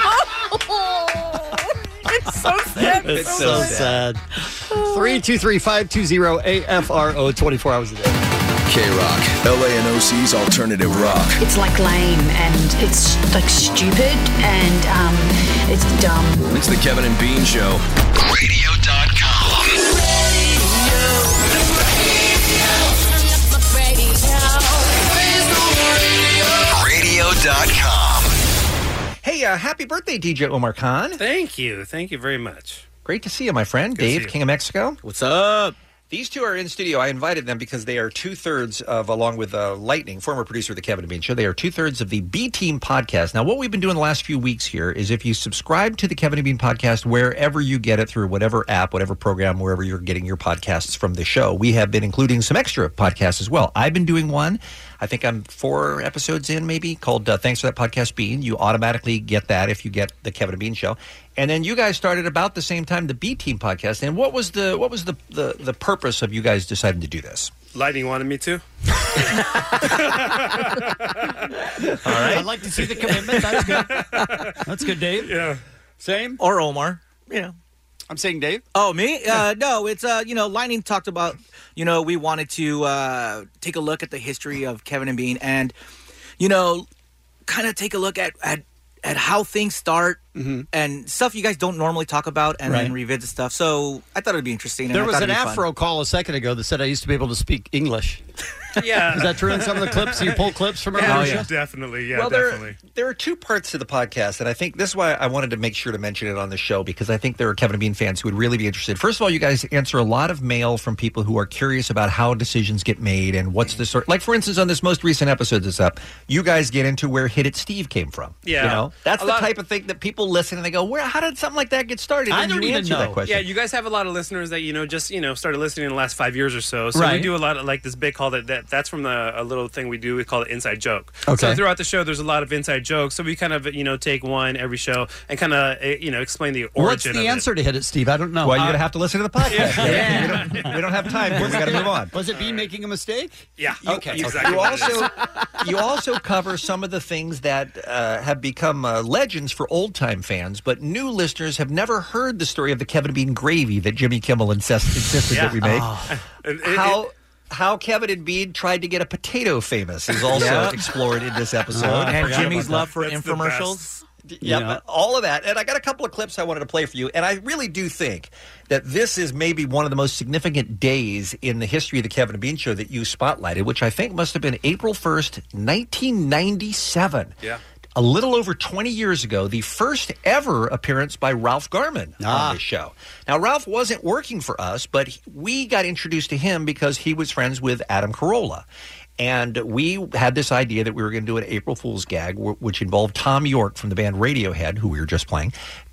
It's so sad. It's so sad. three two three, five two zero, A F R O, twenty-four hours a day. K-Rock, L A and O C's alternative rock. It's like lame and it's like stupid and um, it's dumb. It's the Kevin and Bean Show. Radio dot com. Radio dot com. Hey, uh, happy birthday, D J Omar Khan. Thank you. Thank you very much. Great to see you, my friend. Good to see Dave, you. King of Mexico. What's up? These two are in studio. I invited them because they are two-thirds of, along with uh, Lightning, former producer of the Kevin and Bean Show, they are two-thirds of the B-Team podcast. Now, what we've been doing the last few weeks here is if you subscribe to the Kevin and Bean podcast wherever you get it, through whatever app, whatever program, wherever you're getting your podcasts from the show, we have been including some extra podcasts as well. I've been doing one. I think I'm four episodes in, maybe, called uh, Thanks for That Podcast, Bean. You automatically get that if you get the Kevin and Bean Show. And then you guys started about the same time the B-Team podcast. And what was the what was the, the, the purpose of you guys deciding to do this? Lightning wanted me to. All right. I'd like to see the commitment. That's good. That's good, Dave. Yeah. Same? Or Omar. Yeah. I'm saying Dave. Oh, me? Uh, no, it's, uh, you know, Lightning talked about, you know, we wanted to uh, take a look at the history of Kevin and Bean and, you know, kind of take a look at, at, at how things start mm-hmm. and stuff you guys don't normally talk about and Right. then revisit stuff. So I thought it would be interesting. And There I was thought an it'd be fun. Afro call a second ago that said I used to be able to speak English. Yeah. Is that true in some of the clips? You pull clips from Yeah, our oh, show? yeah. Definitely. Yeah, well, there, definitely. there are two parts to the podcast, and I think this is why I wanted to make sure to mention it on the show, because I think there are Kevin and Bean fans who would really be interested. First of all, you guys answer a lot of mail from people who are curious about how decisions get made and what's the sort. Like, for instance, on this most recent episode that's up, you guys get into where Hit It Steve came from. Yeah. You know? That's A the lot- type of thing that people listen and they go, "Where? How did something like that get started?" I And don't you even answer know. that question. Yeah, you guys have a lot of listeners that, you know, just, you know, started listening in the last five years or so. So Right. we do a lot of, like, this big call that, that that's from the, a little thing we do. We call it Inside Joke. Okay. So throughout the show, there's a lot of inside jokes. So we kind of, you know, take one every show and kind of, eh, you know, explain the origin What's of the it. answer to Hit It, Steve? I don't know. Well, you're Uh, going to have to listen to the podcast. Yeah. We, don't, we don't have time here. We got to move on. Was it Bean making a mistake? Yeah. Okay. You, Exactly you what it also you also cover some of the things that uh, have become uh, legends for old time fans, but new listeners have never heard the story of the Kevin and Bean gravy that Jimmy Kimmel insist, insisted Yeah. that we make. Oh. It- it- How how Kevin and Bean tried to get a potato famous is also Yeah. explored in this episode. Uh, I And forgot Jimmy's about love for That's the infomercials. Yep, Yeah. all of that. And I got a couple of clips I wanted to play for you. And I really do think that this is maybe one of the most significant days in the history of the Kevin and Bean Show that you spotlighted, which I think must have been April first, nineteen ninety-seven. Yeah. A little over twenty years ago, the first ever appearance by Ralph Garman Ah. on this show. Now, Ralph wasn't working for us, but he- we got introduced to him because he was friends with Adam Carolla. And we had this idea that we were going to do an April Fool's gag, wh- which involved Tom York from the band Radiohead, who we were just playing,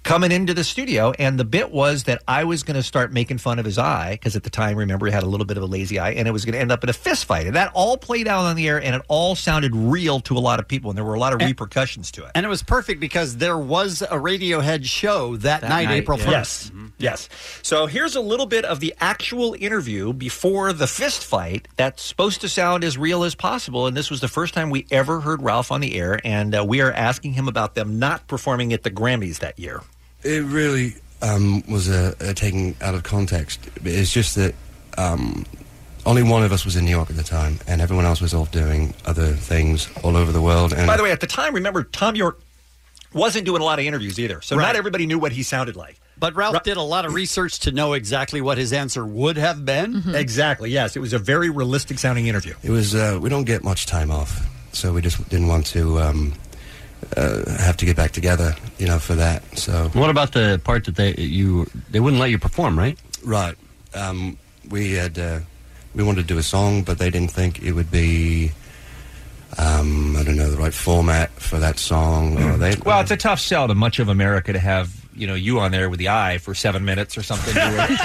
coming into the studio, and the bit was that I was going to start making fun of his eye, because at the time, remember, he had a little bit of a lazy eye, and it was going to end up in a fist fight. And that all played out on the air, and it all sounded real to a lot of people, and there were a lot of and, repercussions to it. And it was perfect because there was a Radiohead show that, That night, night, April yeah. first. Yes. Yes. So here's a little bit of the actual interview before the fist fight that's supposed to sound as real as possible. And this was the first time we ever heard Ralph on the air. And uh, we are asking him about them not performing at the Grammys that year. It really um, was a, a taken out of context. It's just that um, only one of us was in New York at the time, and everyone else was off doing other things all over the world. And By the way, at the time, remember, Tom York wasn't doing a lot of interviews either. So Right. not everybody knew what he sounded like. But Ralph did a lot of research to know exactly what his answer would have been. Exactly, yes. It was a very realistic sounding interview. It was, uh, we don't get much time off, so we just didn't want to um, uh, have to get back together, you know, for that. So What about the part that they you they wouldn't let you perform, right? Right. Um, we had uh, we wanted to do a song, but they didn't think it would be, um, I don't know, the right format for that song. Or they, Well, it's a tough sell to much of America to have, you know, you on there with the eye for seven minutes or something.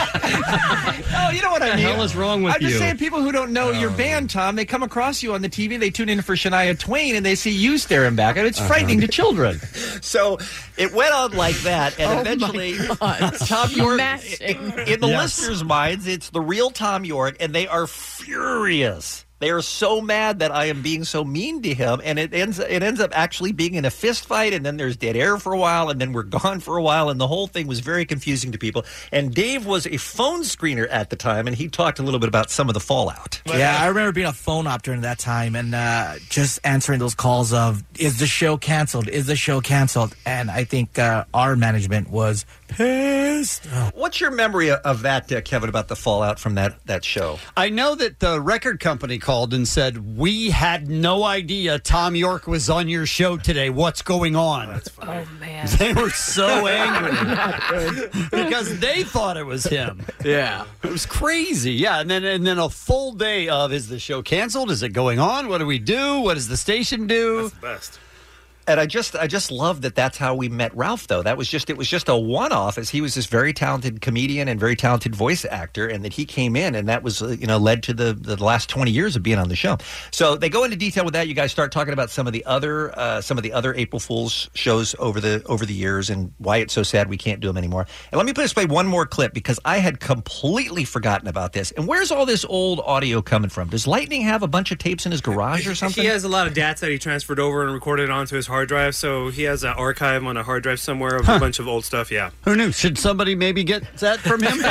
Oh, you know what I What the mean? hell is wrong with I'm just you? saying, people who don't know your band, Tom, they come across you on the T V, they tune in for Shania Twain, and they see you staring back, and it's Uh-huh. frightening to children. So it went on like that, and Oh, eventually, my Tom York, Mashing. in, in the Yes. listeners' minds, it's the real Tom York, and they are furious. They are so mad that I am being so mean to him, and it ends it ends up actually being in a fist fight, and then there's dead air for a while, and then we're gone for a while, and the whole thing was very confusing to people. And Dave was a phone screener at the time, and he talked a little bit about some of the fallout. Yeah, I remember being a phone op during that time and uh, just answering those calls of, is the show canceled? Is the show canceled? And I think uh, our management was pissed. What's your memory of that, uh, Kevin, about the fallout from that, that show? I know that the record company called and said, we had no idea Tom York was on your show today. What's going on? Oh, man. They were so angry because they thought it was him. Yeah. It was crazy. Yeah. And then and then a full day of, is the show canceled? Is it going on? What do we do? What does the station do? That's the best. And I just, I just love that that's how we met Ralph, though. That was just, it was just a one-off, as he was this very talented comedian and very talented voice actor, and that he came in, and that was, uh, you know, led to the, the last twenty years of being on the show. So they go into detail with that. You guys start talking about some of the other, uh, some of the other April Fool's shows over the over the years, and why it's so sad we can't do them anymore. And let me just play one more clip, because I had completely forgotten about this. And where's all this old audio coming from? Does Lightning have a bunch of tapes in his garage or something? He has a lot of data that he transferred over and recorded onto his hard drive, so he has an archive on a hard drive somewhere of Huh. a bunch of old stuff, yeah. Who knew? Should somebody maybe get that from him?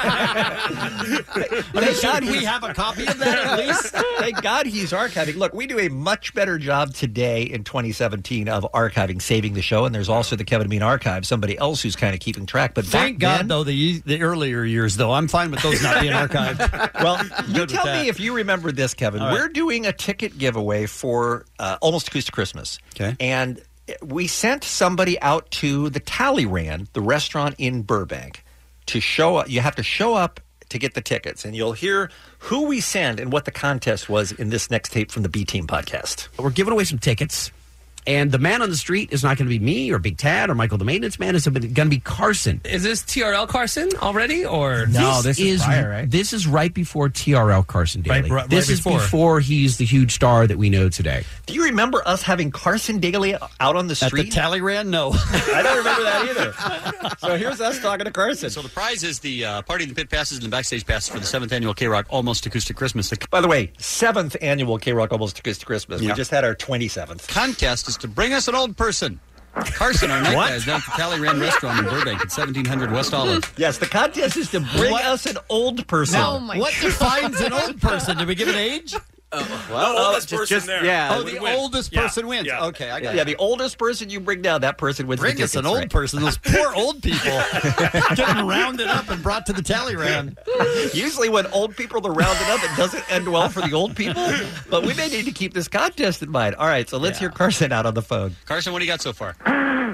I mean, should we have a copy of that at least? Thank God he's archiving. Look, we do a much better job today in twenty seventeen of archiving, saving the show, and there's also the Kevin and Bean archive, somebody else who's kind of keeping track. But Thank back God, then, though, the the earlier years, though, I'm fine with those not being archived. Well, you Good with tell that. me if you remember this, Kevin. All right. We're doing a ticket giveaway for uh, Almost Acoustic Christmas. Okay. And we sent somebody out to the Talleyrand, the restaurant in Burbank, to show up. You have to show up to get the tickets, and you'll hear who we send and what the contest was in this next tape from the B Team podcast. We're giving away some tickets, and the man on the street is not going to be me or Big Tad or Michael the maintenance man. It's going to be Carson. Is this T R L Carson already, or No, this, is prior, right? This is right before T R L Carson Daly. Right- right- this right is before. before he's the huge star that we know today. Do you remember us having Carson Daly out on the At the street? Talleyrand? No. I don't remember that either. So here's us talking to Carson. So the prize is the uh, party in the pit passes and the backstage passes for the seventh annual K-Rock Almost Acoustic Christmas. The By the way, seventh annual K-Rock Almost Acoustic Christmas. Yeah. We just had our twenty-seventh. contest is to bring us an old person. Carson, our night What? guy, is down at the Talleyrand restaurant in Burbank at seventeen hundred West Olive. Yes, the contest is to bring What? us an old person. Now, what defines an old person? Did we give an age? Well, the oldest just- person just- there. Yeah. Oh, the win. oldest Yeah. person wins. Yeah. Okay, I got Yeah, it. the oldest person you bring down, that person wins Bring the us tickets, an old right? person. Those poor old people getting rounded up and brought to the Talleyrand. Usually when old people are rounded up, it doesn't end well for the old people. But we may need to keep this contest in mind. All right, so let's hear Carson out on the phone. Carson, what do you got so far? This is the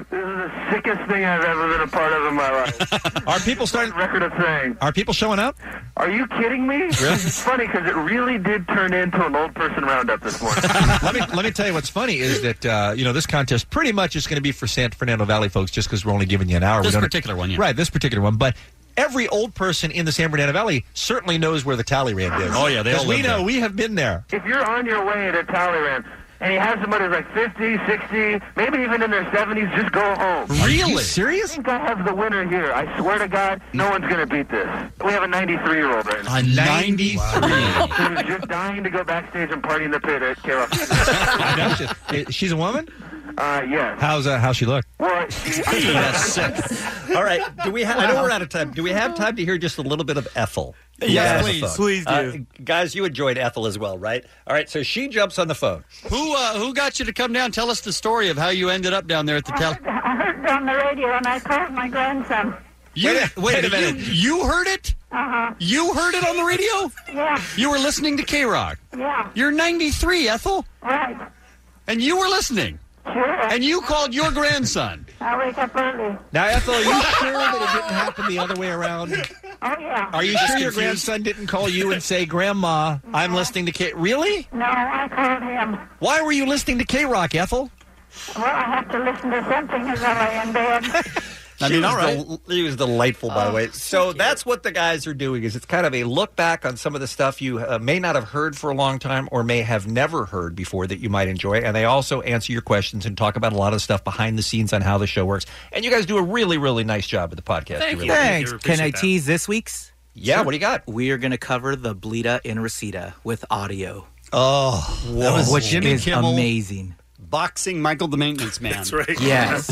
the sickest thing I've ever been a part of in my life. Are people starting? Record of saying. Are people showing up? Are you kidding me? Really? It's funny because it really did turn into an old person roundup this morning. let me let me tell you what's funny is that uh, you know this contest pretty much is going to be for San Fernando Valley folks just because we're only giving you an hour. This we don't, particular one, yeah. Right, this particular one, but. Every old person in the San Fernando Valley certainly knows where the Talleyrand is. Oh, yeah, they all Because we live know there. we have been there. If you're on your way to Talleyrand and you have somebody who's like fifty, sixty, maybe even in their seventies, just go home. Really? Are you serious? I think I have the winner here. I swear to God, no one's going to beat this. We have a ninety-three-year-old right now. A ninety-three? Who's just dying to go backstage and party in the pit at K-Rock. She's a woman? Uh, yes. How's uh, how's she look? Well, she, That's sick. All right. Do we? Ha- I know we're out of time. Do we have time to hear just a little bit of Ethel? Yes, on the please. phone? Please do. Uh, guys, you enjoyed Ethel as well, right? All right. So she jumps on the phone. Who uh, who got you to come down? Tell us the story of how you ended up down there at the I tel. heard, I heard it on the radio, and I called my grandson. You, Wait a- wait a minute. You, you heard it? Uh-huh. You heard it on the radio? Yeah. You were listening to K-Rock. Yeah. You're ninety-three, Ethel. Right. And you were listening. Sure. And you called your grandson. I wake up early. Now, Ethel, are you sure that it didn't happen the other way around? Oh, yeah. Are you Just sure your confused? grandson didn't call you and say, Grandma, I'm listening to K... Really? No, I called him. Why were you listening to K-Rock, Ethel? Well, I have to listen to something as I lay in bed. I mean, all right. He was delightful, by the Oh, way. So that's what the guys are doing. Is it's kind of a look back on some of the stuff you uh, may not have heard for a long time, or may have never heard before that you might enjoy. And they also answer your questions and talk about a lot of stuff behind the scenes on how the show works. And you guys do a really, really nice job of the podcast. Thank really you. do. Thanks. Can I tease this week's? Yeah, what do you got? We are going to cover the Bleeda in Reseda with audio. Oh, that was which Jimmy is Kimmel. amazing. Boxing Michael the Maintenance Man. That's right. Yes.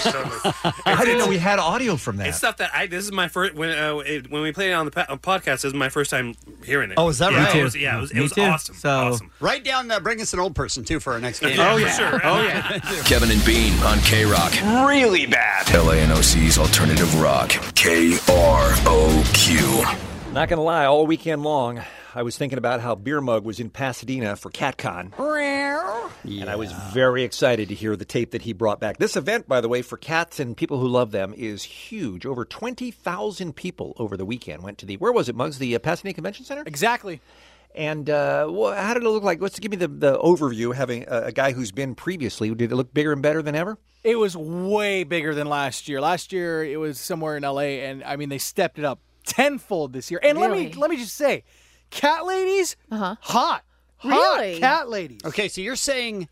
I didn't know we had audio from that. It's stuff that I. This is my first when uh, it, when we played it on the pa- on podcast. This is my first time hearing it. Oh, is that yeah, right? It was, yeah, it was, it Me was too. awesome. So awesome. write down that. Bring us an old person too for our next game. Oh, yeah. For sure. Oh yeah. Kevin and Bean on K-Rock. Really bad. L A N O C's Alternative Rock. K R O Q. Not going to lie, all weekend long, I was thinking about how Beer Mug was in Pasadena for CatCon. And I was very excited to hear the tape that he brought back. This event, by the way, for cats and people who love them is huge. Over twenty thousand people over the weekend went to the, where was it, Muggs? The uh, Pasadena Convention Center? Exactly. And uh, well, how did it look like? Let's give me the, the overview, having a, a guy who's been previously. Did it look bigger and better than ever? It was way bigger than last year. Last year, it was somewhere in L A, and, I mean, they stepped it up tenfold this year. And let Really? me let me just say, cat ladies, uh-huh. hot. Hot Really? cat ladies. Okay, so you're saying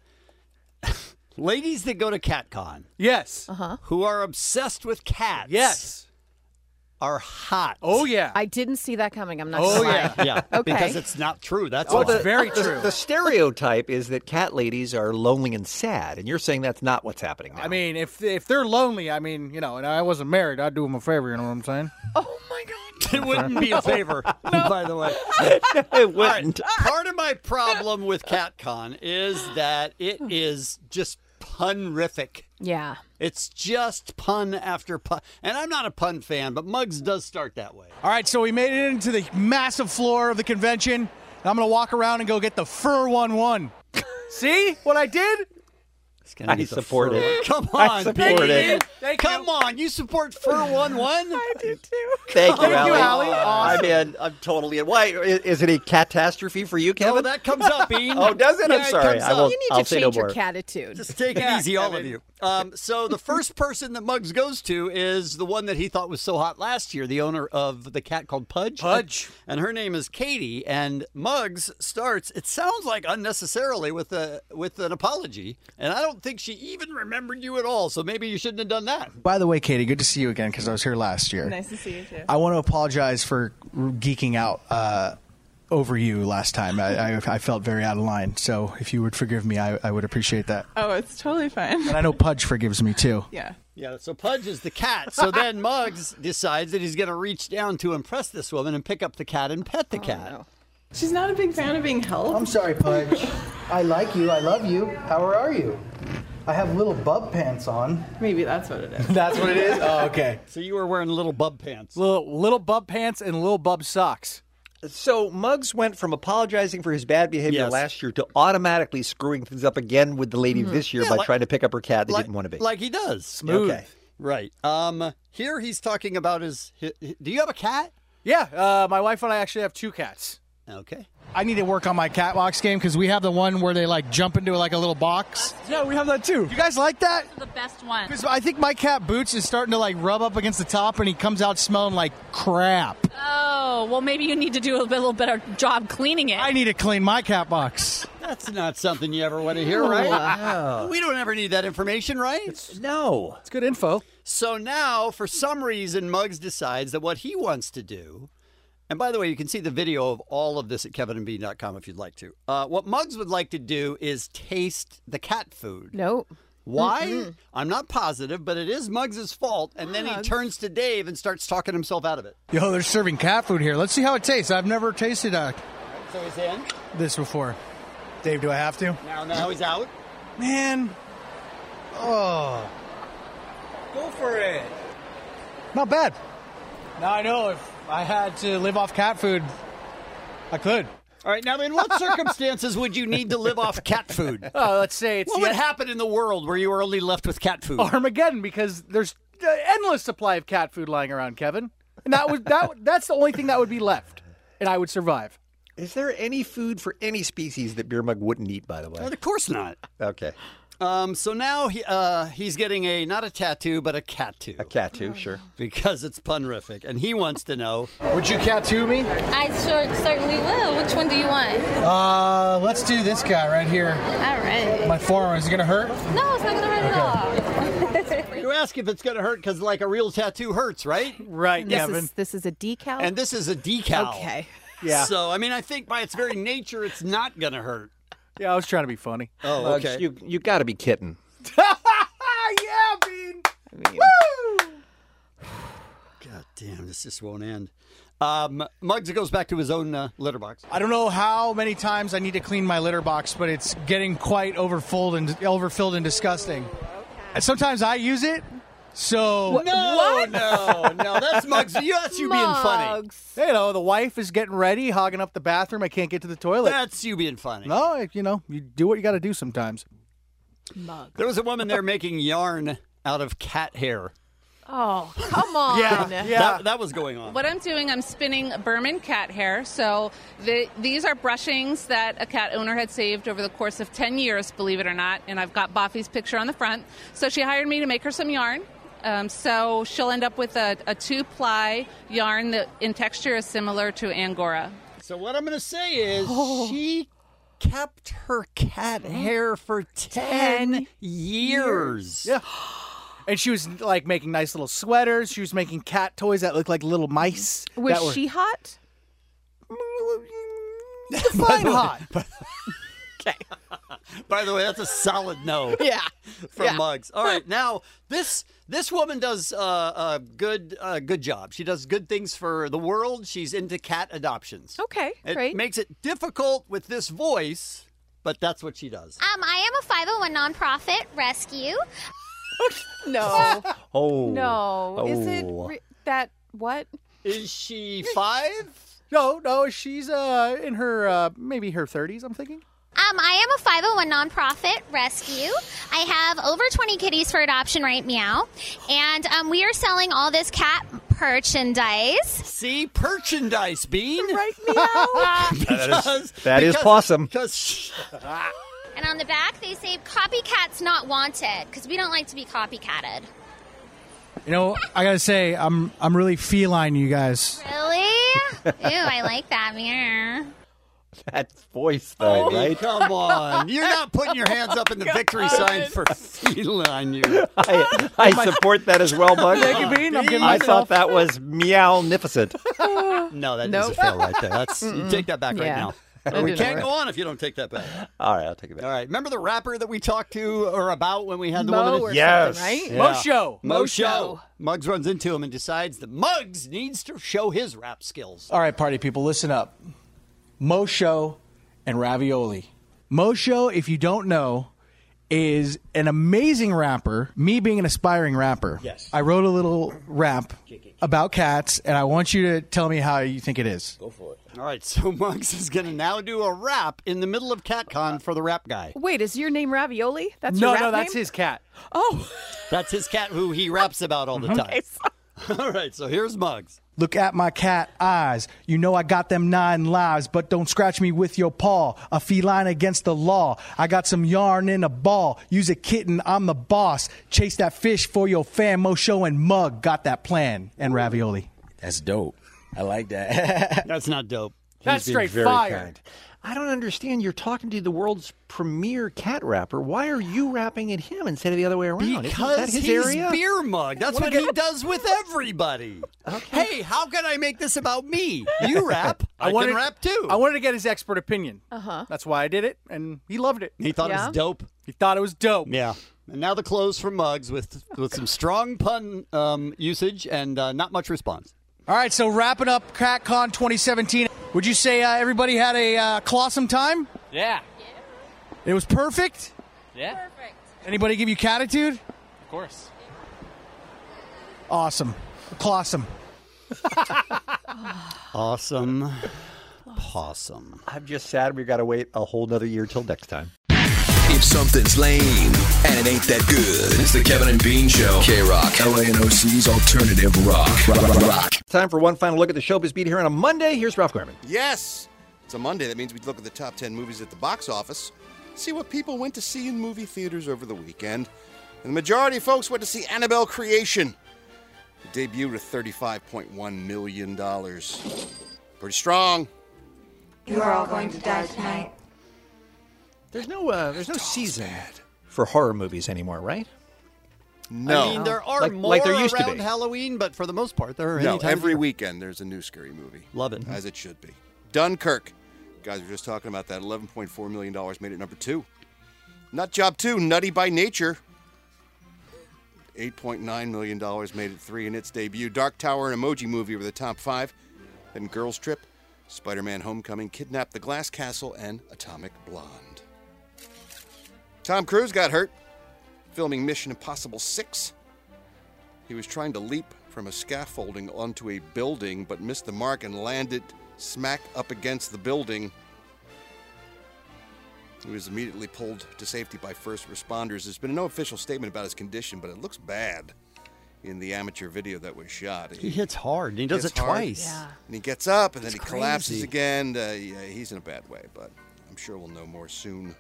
ladies that go to CatCon, Yes. Uh-huh. who are obsessed with cats, Yes. are hot. Oh, yeah. I didn't see that coming. I'm not Oh, gonna yeah. lie. yeah, Okay. because it's not true. That's Oh, why. it's very the, true. The stereotype is that cat ladies are lonely and sad, and you're saying that's not what's happening now. I mean, if if they're lonely, I mean, you know, and I wasn't married, I'd do them a favor, you know what I'm saying? Oh my God. It wouldn't be a favor, by the way. it wouldn't. All right, part of my problem with CatCon is that it is just punrific. Yeah. It's just pun after pun. And I'm not a pun fan, but Muggs does start that way. All right, so we made it into the massive floor of the convention, and I'm going to walk around and go get the Fur one one. See what I did? I support it. Come I on, support Piggy. it. Thank Come on, you support Fur one one? I do too. Thank you, Thank Allie. you, Allie. I'm in. I'm totally in. Why? Is, is it a catastrophe for you, Kevin? Oh, that comes up, Bean. Oh, does it? Yeah, I'm sorry. comes I up. won't, You need I'll to say change no your more. catitude. Just take it Yeah, easy, all of Kevin. you. Um, so the first person that Muggs goes to is the one that he thought was so hot last year, the owner of the cat called Pudge. Pudge. And her name is Katie. And Muggs starts, it sounds like unnecessarily, with a with an apology. And I don't think she even remembered you at all. So maybe you shouldn't have done that. By the way, Katie, good to see you again because I was here last year. Nice to see you too. I want to apologize for geeking out uh, over you last time. I, I, I felt very out of line. So if you would forgive me, I, I would appreciate that. Oh, it's totally fine. And I know Pudge forgives me too. Yeah. Yeah, so Pudge is the cat. So then Muggs decides that he's going to reach down to impress this woman and pick up the cat and pet the cat. She's not a big fan of being held. I'm sorry, Pudge. I like you. I love you. How are you? I have little bub pants on. Maybe that's what it is. That's what it is? Oh, okay. So you were wearing little bub pants. Little little bub pants and little bub socks. So Muggs went from apologizing for his bad behavior Yes. last year to automatically screwing things up again with the lady Mhm. this year Yeah, by like- trying to pick up her cat that like, didn't want to be. Like he does. Smooth. Okay. Right. Um. Here he's talking about his, his. Do you have a cat? Yeah, uh, my wife and I actually have two cats. Okay. I need to work on my cat box game because we have the one where they like jump into like a little box. Yeah, we have that too. You guys like that? The best one. Because I think my cat Boots is starting to like rub up against the top, and he comes out smelling like crap. Oh, well, maybe you need to do a little better job cleaning it. I need to clean my cat box. That's not something you ever want to hear, right? Wow. We don't ever need that information, right? no. It's good info. So now, for some reason, Muggs decides that what he wants to do, and by the way, you can see the video of all of this at kevin and bean dot com if you'd like to. Uh, what Muggs would like to do is taste the cat food. Nope. Why? Mm-mm. I'm not positive, but it is Muggs' fault. And then he Muggs. turns to Dave and starts talking himself out of it. Yo, they're serving cat food here. Let's see how it tastes. I've never tasted uh, So he's in. this before. Dave, do I have to? Now, now he's out. Man. Oh. Go for it. Not bad. Now I know if I had to live off cat food, I could. All right, now in what circumstances would you need to live off cat food? Uh, let's say it's What the would happen in the world where you were only left with cat food? Armageddon, because there's an endless supply of cat food lying around, Kevin. And that would that that's the only thing that would be left, and I would survive. Is there any food for any species that Beer Mug wouldn't eat, by the way? Of course not. Okay. Um, so now he uh, he's getting a not a tattoo, but a cat-too. A cat-too, sure. Because it's punrific, and he wants to know. Would you cat-too me? I sure certainly will. Which one do you want? Uh, let's do this guy right here. All right. My forearm, is it going to hurt? No, it's not gonna hurt at all. You ask if it's going to hurt because, like, a real tattoo hurts, right? Right, This is, this is a decal? And this is a decal. Okay. Yeah. So, I mean, I think by its very nature, it's not going to hurt. Yeah, I was trying to be funny. Oh, Muggs, okay. You you got to be kidding. Yeah, Bean. mean, Woo! God damn, this just won't end. Um, Muggs goes back to his own uh, litter box. I don't know how many times I need to clean my litter box, but it's getting quite overfilled and overfilled and disgusting. And sometimes I use it, so No, What? no, no. That's Muggs. You, that's you being funny. You know, the wife is getting ready, hogging up the bathroom. I can't get to the toilet. That's you being funny. No, you know, you do what you got to do sometimes. There was a woman there making yarn out of cat hair. Oh, come on. That, that was going on. What I'm doing, I'm spinning Burman cat hair. So the, these are brushings that a cat owner had saved over the course of ten years, believe it or not. And I've got Boffy's picture on the front. So she hired me to make her some yarn. Um, so she'll end up with a, a two-ply yarn that in texture is similar to Angora. So what I'm going to say is she kept her cat hair for ten years. Yeah. And she was like making nice little sweaters. She was making cat toys that looked like little mice. Was that were- she hot? Define hot. Okay. By the way, that's a solid no. Yeah. From Yeah. Muggs. All right, now this this woman does uh, a good uh, good job. She does good things for the world. She's into cat adoptions. Okay, It great. makes it difficult with this voice, but that's what she does. Um, I am a five oh one nonprofit rescue. No. Oh. No. Is it Oh. re- that what? Is she five? No, no, she's uh in her uh maybe her thirties, I'm thinking. Um, I am a five oh one nonprofit rescue. I have over twenty kitties for adoption right meow. And um, we are selling all this cat merchandise. See, merchandise, Bean. Right meow. That is, that is possum. Because And on the back, they say copycats not wanted because we don't like to be copycatted. You know, I gotta say, I'm I'm really feline, you guys. Really? Ooh, I like that mirror. That voice, though, Oh, right? come on. You're not putting your hands up in the victory sign for feline, you. I, I support that as well, Muggs. Thank you, Bean. I'm giving I myself- thought that was meow-nificent. No, that Nope. is a fail right there. That's you Mm-mm. take that back right Yeah. now. That We didn't can't work. go on if you don't take that back. All right, I'll take it back. All right. Remember the rapper that we talked to or about when we had the Mo woman? or Yes. something, right? Yeah. Mo Show. Mo Show. Muggs runs into him and decides that Muggs needs to show his rap skills. All right, party people, listen up. Mo Show and Ravioli. Mo Show, if you don't know, is an amazing rapper. Me being an aspiring rapper. Yes. I wrote a little rap about cats, and I want you to tell me how you think it is. Go for it. All right, so Muggs is going to now do a rap in the middle of CatCon for the rap guy. Wait, is your name Ravioli? That's no, your rap no, that's name? his cat. Oh. That's his cat who he raps about all the Mhm. time. Okay, All right, so here's Muggs. Look at my cat eyes. You know I got them nine lives, but don't scratch me with your paw. A feline against the law. I got some yarn in a ball. Use a kitten, I'm the boss. Chase that fish for your fan. Mosho and Mug got that plan. And Ravioli. That's dope. I like that. That's not dope. That's He's been straight very fire. kind. I don't understand. You're talking to the world's premier cat rapper. Why are you rapping at him instead of the other way around? Isn't Because that his he's area? Beer Mug. That's Wanna what get- he does with everybody. Hey, how can I make this about me? You rap. I, wanted, can rap too. I wanted to get his expert opinion. Uh-huh. That's why I did it, and he loved it. He thought it Yeah? was dope. He thought it was dope. Yeah. And now the close from Muggs with with some strong pun um, usage and uh, not much response. All right, so wrapping up CatCon twenty seventeen. Would you say uh, everybody had a uh, clawsome time? Yeah. It was perfect? Yeah. Perfect. Anybody give you catitude? Of course. Awesome. Clawsome. Awesome. Possum. I'm just sad we've got to wait a whole nother year till next time. If something's lame and it ain't that good, it's the Kevin and Bean Show. K-Rock, L A N O C's alternative rock. Rock, rock. Time for one final look at the showbiz beat here on a Monday. Here's Ralph Garman. Yes, it's a Monday. That means we look at the top ten movies at the box office, see what people went to see in movie theaters over the weekend. And the majority of folks went to see Annabelle Creation. It debuted at thirty-five point one million dollars. Pretty strong. You are all going to die tonight. There's no, uh, there's no season for horror movies anymore, right? No. I mean, there are Like- more like there used to around be. Halloween, but for the most part, there are No, any time of every year. weekend there's a new scary movie. Love it. As it should be. Dunkirk. Guys, we were just talking about that. eleven point four million dollars made it number two. Nut Job two, Nutty by Nature. eight point nine million dollars made it three in its debut. Dark Tower and Emoji Movie were the top five. Then Girls Trip, Spider-Man Homecoming, Kidnap the Glass Castle, and Atomic Blonde. Tom Cruise got hurt filming Mission Impossible six. He was trying to leap from a scaffolding onto a building, but missed the mark and landed smack up against the building. He was immediately pulled to safety by first responders. There's been no official statement about his condition, but it looks bad in the amateur video that was shot. He hits hard, and he does hits it hard, twice. Yeah. And he gets up, and then It's he collapses crazy. again. Uh, yeah, he's in a bad way, but I'm sure we'll know more soon.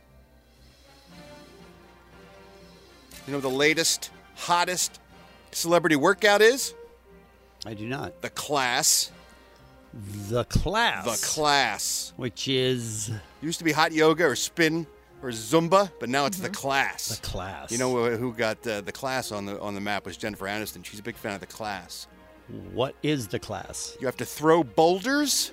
You know what the latest, hottest celebrity workout is? I do not. The Class. The Class. The Class. Which is... Used to be hot yoga or spin or Zumba, but now it's the Class. The Class. You know who who got uh, the Class on the on the map was Jennifer Aniston. She's a big fan of the Class. What is the Class? You have to throw boulders.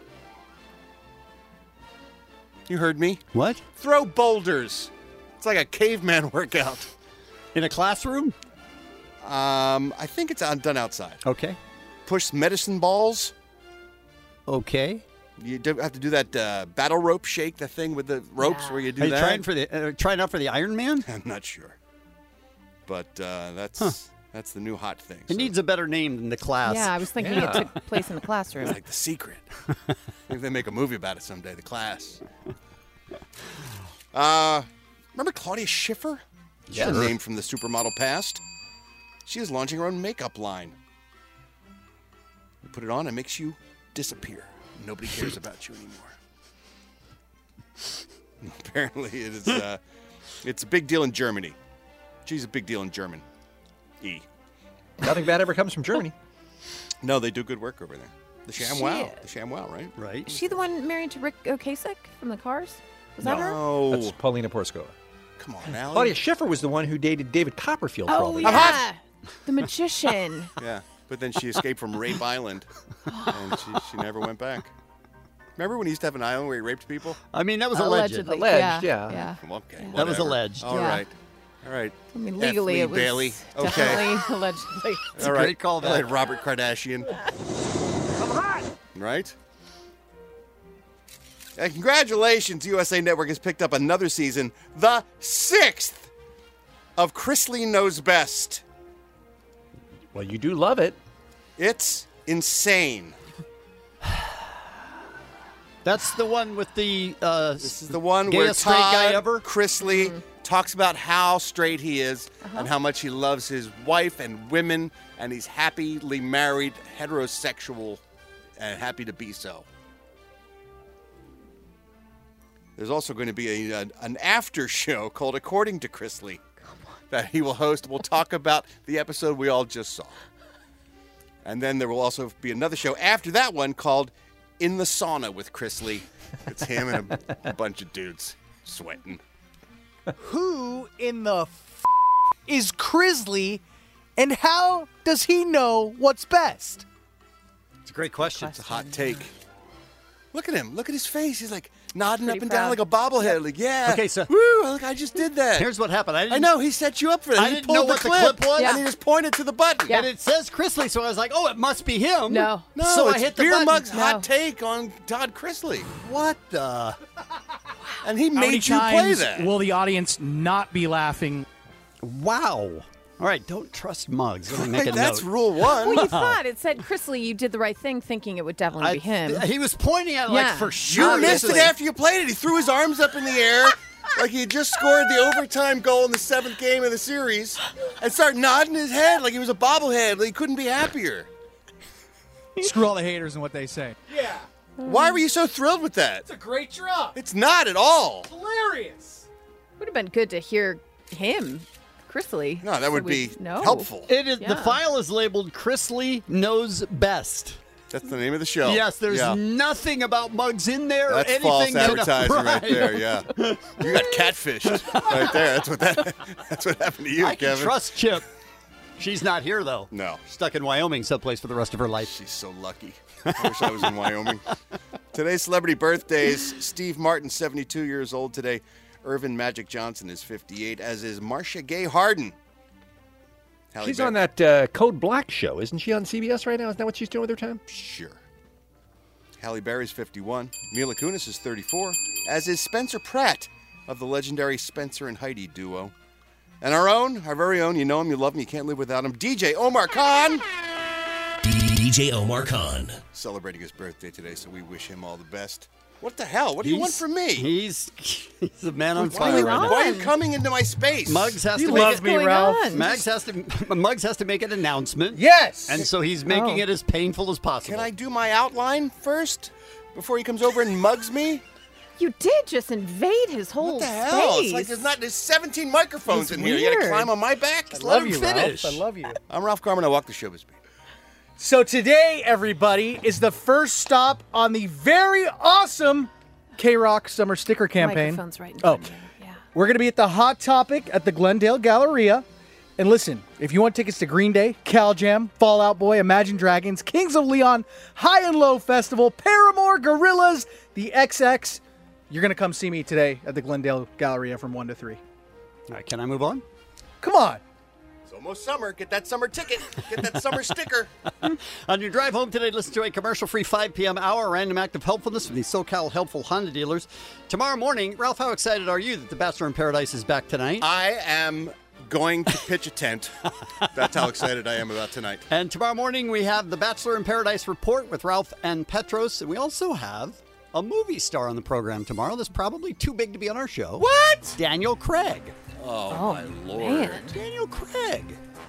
You heard me. What? Throw boulders. It's like a caveman workout. In a classroom? Um, I think it's on, done outside. Okay. Push medicine balls. Okay. You do have to do that uh, battle rope shake, the thing with the ropes where you do Are you that. trying for the uh, trying out for the Iron Man? I'm not sure, but uh, that's Huh. that's the new hot thing. It needs a better name than the Class. Yeah, I was thinking Yeah. it took place in the classroom. It's like The Secret. Maybe they make a movie about it someday. The Class. Uh, remember Claudia Schiffer? She's Yes. a name from the supermodel past. She is launching her own makeup line. You put it on, it makes you disappear. Nobody cares about you anymore. Apparently, it is. Uh, it's a big deal in Germany. She's a big deal in German. E. Nothing bad ever comes from Germany. No, they do good work over there. The She- ShamWow. The ShamWow, right? Right. Is she the one married to Rick Ocasek from the Cars? Was that her? No. That's Paulina Porskova. Come on, Alan. Claudia Schiffer was the one who dated David Copperfield for all Oh, the yeah. The magician. Yeah, but then she escaped from Rape Island, and she, she never went back. Remember when he used to have an island where he raped people? I mean, that was alleged. Allegedly. Alleged, yeah. yeah. yeah. Okay, That was whatever. alleged. All Yeah. right, all right. I mean, F. legally, Lee it was Bailey. Okay, definitely allegedly. It's all a right. great callback. All right, Robert Kardashian. Right. And congratulations, U S A Network has picked up another season, the sixth of Chrisley Knows Best. Well, you do love it. It's insane. That's the one with the uh, This is the one where gayest straight guy Todd ever. Chrisley talks about how straight he is Uh-huh. and how much he loves his wife and women, and he's happily married, heterosexual, and happy to be so. There's also going to be a, a, an after show called According to Chrisley that he will host. We'll talk about the episode we all just saw. And then there will also be another show after that one called In the Sauna with Chrisley. It's him and a, a bunch of dudes sweating. Who in the f- is Chrisley, and how does he know what's best? It's a great question. It's a hot take. Look at him. Look at his face. He's like nodding Pretty up and proud. down like a bobblehead. Like, yeah. Okay, so- Woo, look, I just did that. Here's what happened. I, didn't, I know, he set you up for that. I He didn't pulled know the what clip, the clip was. and he just pointed to the button. And it says Chrisley, so I was like, oh, it must be him. No. No, so it's I hit the Beer button. Mug's No. hot take on Todd Chrisley. What the? And he How many made you play times that. will the audience not be laughing? Wow. All right, don't trust mugs. Let me make a That's note. rule one. Well, you thought it said Chrisley. You did the right thing, thinking it would definitely I- be him. He was pointing at it Yeah. like for You sure. missed it Chrisley. after you played it. He threw his arms up in the air like he had just scored the overtime goal in the seventh game of the series and started nodding his head like he was a bobblehead. Like he couldn't be happier. Screw all the haters and what they say. Yeah. Why were you so thrilled with that? It's a great drop. It's not at all. Hilarious. Would have been good to hear him, Chrisley. No, that so would we be know. helpful. It is the Yeah. file is labeled Chrisley Knows Best. That's the name of the show. Yes, there's Yeah. nothing about mugs in there. That's or anything false that- advertising right Right. there. Yeah, you got catfished right there. That's what that. That's what happened to you, I can Kevin. trust Chip. She's not here though. No, Stuck in Wyoming someplace for the rest of her life. She's so lucky. I wish I was in Wyoming. Today's celebrity birthdays: Steve Martin, seventy-two years old today. Irvin Magic Johnson is fifty-eight, as is Marcia Gay Harden. Halle She's Berry- on that uh, Code Black show. Isn't she on C B S right now? Isn't that what she's doing with her time? Sure. Halle Berry's fifty-one. Mila Kunis is thirty-four, as is Spencer Pratt of the legendary Spencer and Heidi duo. And our own, our very own, you know him, you love him, you can't live without him, D J Omar Khan. D J Omar Khan. Celebrating his birthday today, so we wish him all the best. What the hell? What do you want He's- from me? He's he's a man on Why are fire you- right now. Why are you coming into my space? Muggs has You to make love it, me, Ralph. Muggs has to Muggs has to make an announcement. Yes. And so he's making Oh. it as painful as possible. Can I do my outline first before he comes over and mugs me? You did just invade his whole What the hell? space. It's like there's not there's seventeen microphones It's in here. You gotta weird. climb on my back. I Just love let him you, Ralph. finish. I love you. I'm Ralph Carmen. I walk the show with me. So today, everybody, is the first stop on the very awesome K-Rock Summer Sticker Campaign. Microphone's right in Oh, front of you. Yeah. we're going to be at the Hot Topic at the Glendale Galleria. And listen, if you want tickets to Green Day, Cal Jam, Fall Out Boy, Imagine Dragons, Kings of Leon, High and Low Festival, Paramore, Gorillaz, the X X, you're going to come see me today at the Glendale Galleria from one to three. All right, can I move on? Come on. It's almost summer. Get that summer ticket. Get that summer sticker. On your drive home today, listen to a commercial-free five p.m. hour random act of helpfulness from the SoCal Helpful Honda dealers. Tomorrow morning, Ralph, how excited are you that The Bachelor in Paradise is back tonight? I am going to pitch a tent. That's how excited I am about tonight. And tomorrow morning, we have The Bachelor in Paradise report with Ralph and Petros. And we also have a movie star on the program tomorrow that's probably too big to be on our show. What? Daniel Craig. Oh, Oh, my lord. man. Daniel Craig.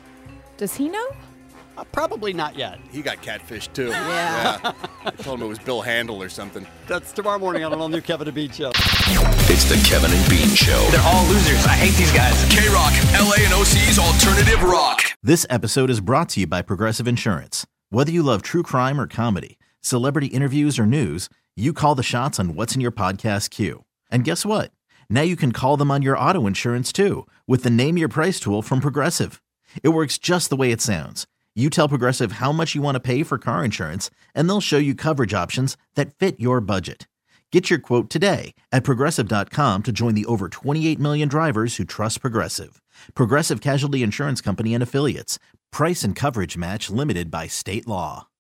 Does he know? Uh, probably not yet. He got catfished, too. Yeah. yeah. I told him it was Bill Handel or something. That's tomorrow morning on an all-new Kevin and Bean show. It's the Kevin and Bean Show. They're all losers. I hate these guys. K-Rock, L A and O C's alternative rock. This episode is brought to you by Progressive Insurance. Whether you love true crime or comedy, celebrity interviews or news, you call the shots on what's in your podcast queue. And guess what? Now you can call them on your auto insurance too with the Name Your Price tool from Progressive. It works just the way it sounds. You tell Progressive how much you want to pay for car insurance, and they'll show you coverage options that fit your budget. Get your quote today at Progressive dot com to join the over twenty-eight million drivers who trust Progressive. Progressive Casualty Insurance Company and Affiliates. Price and coverage match limited by state law.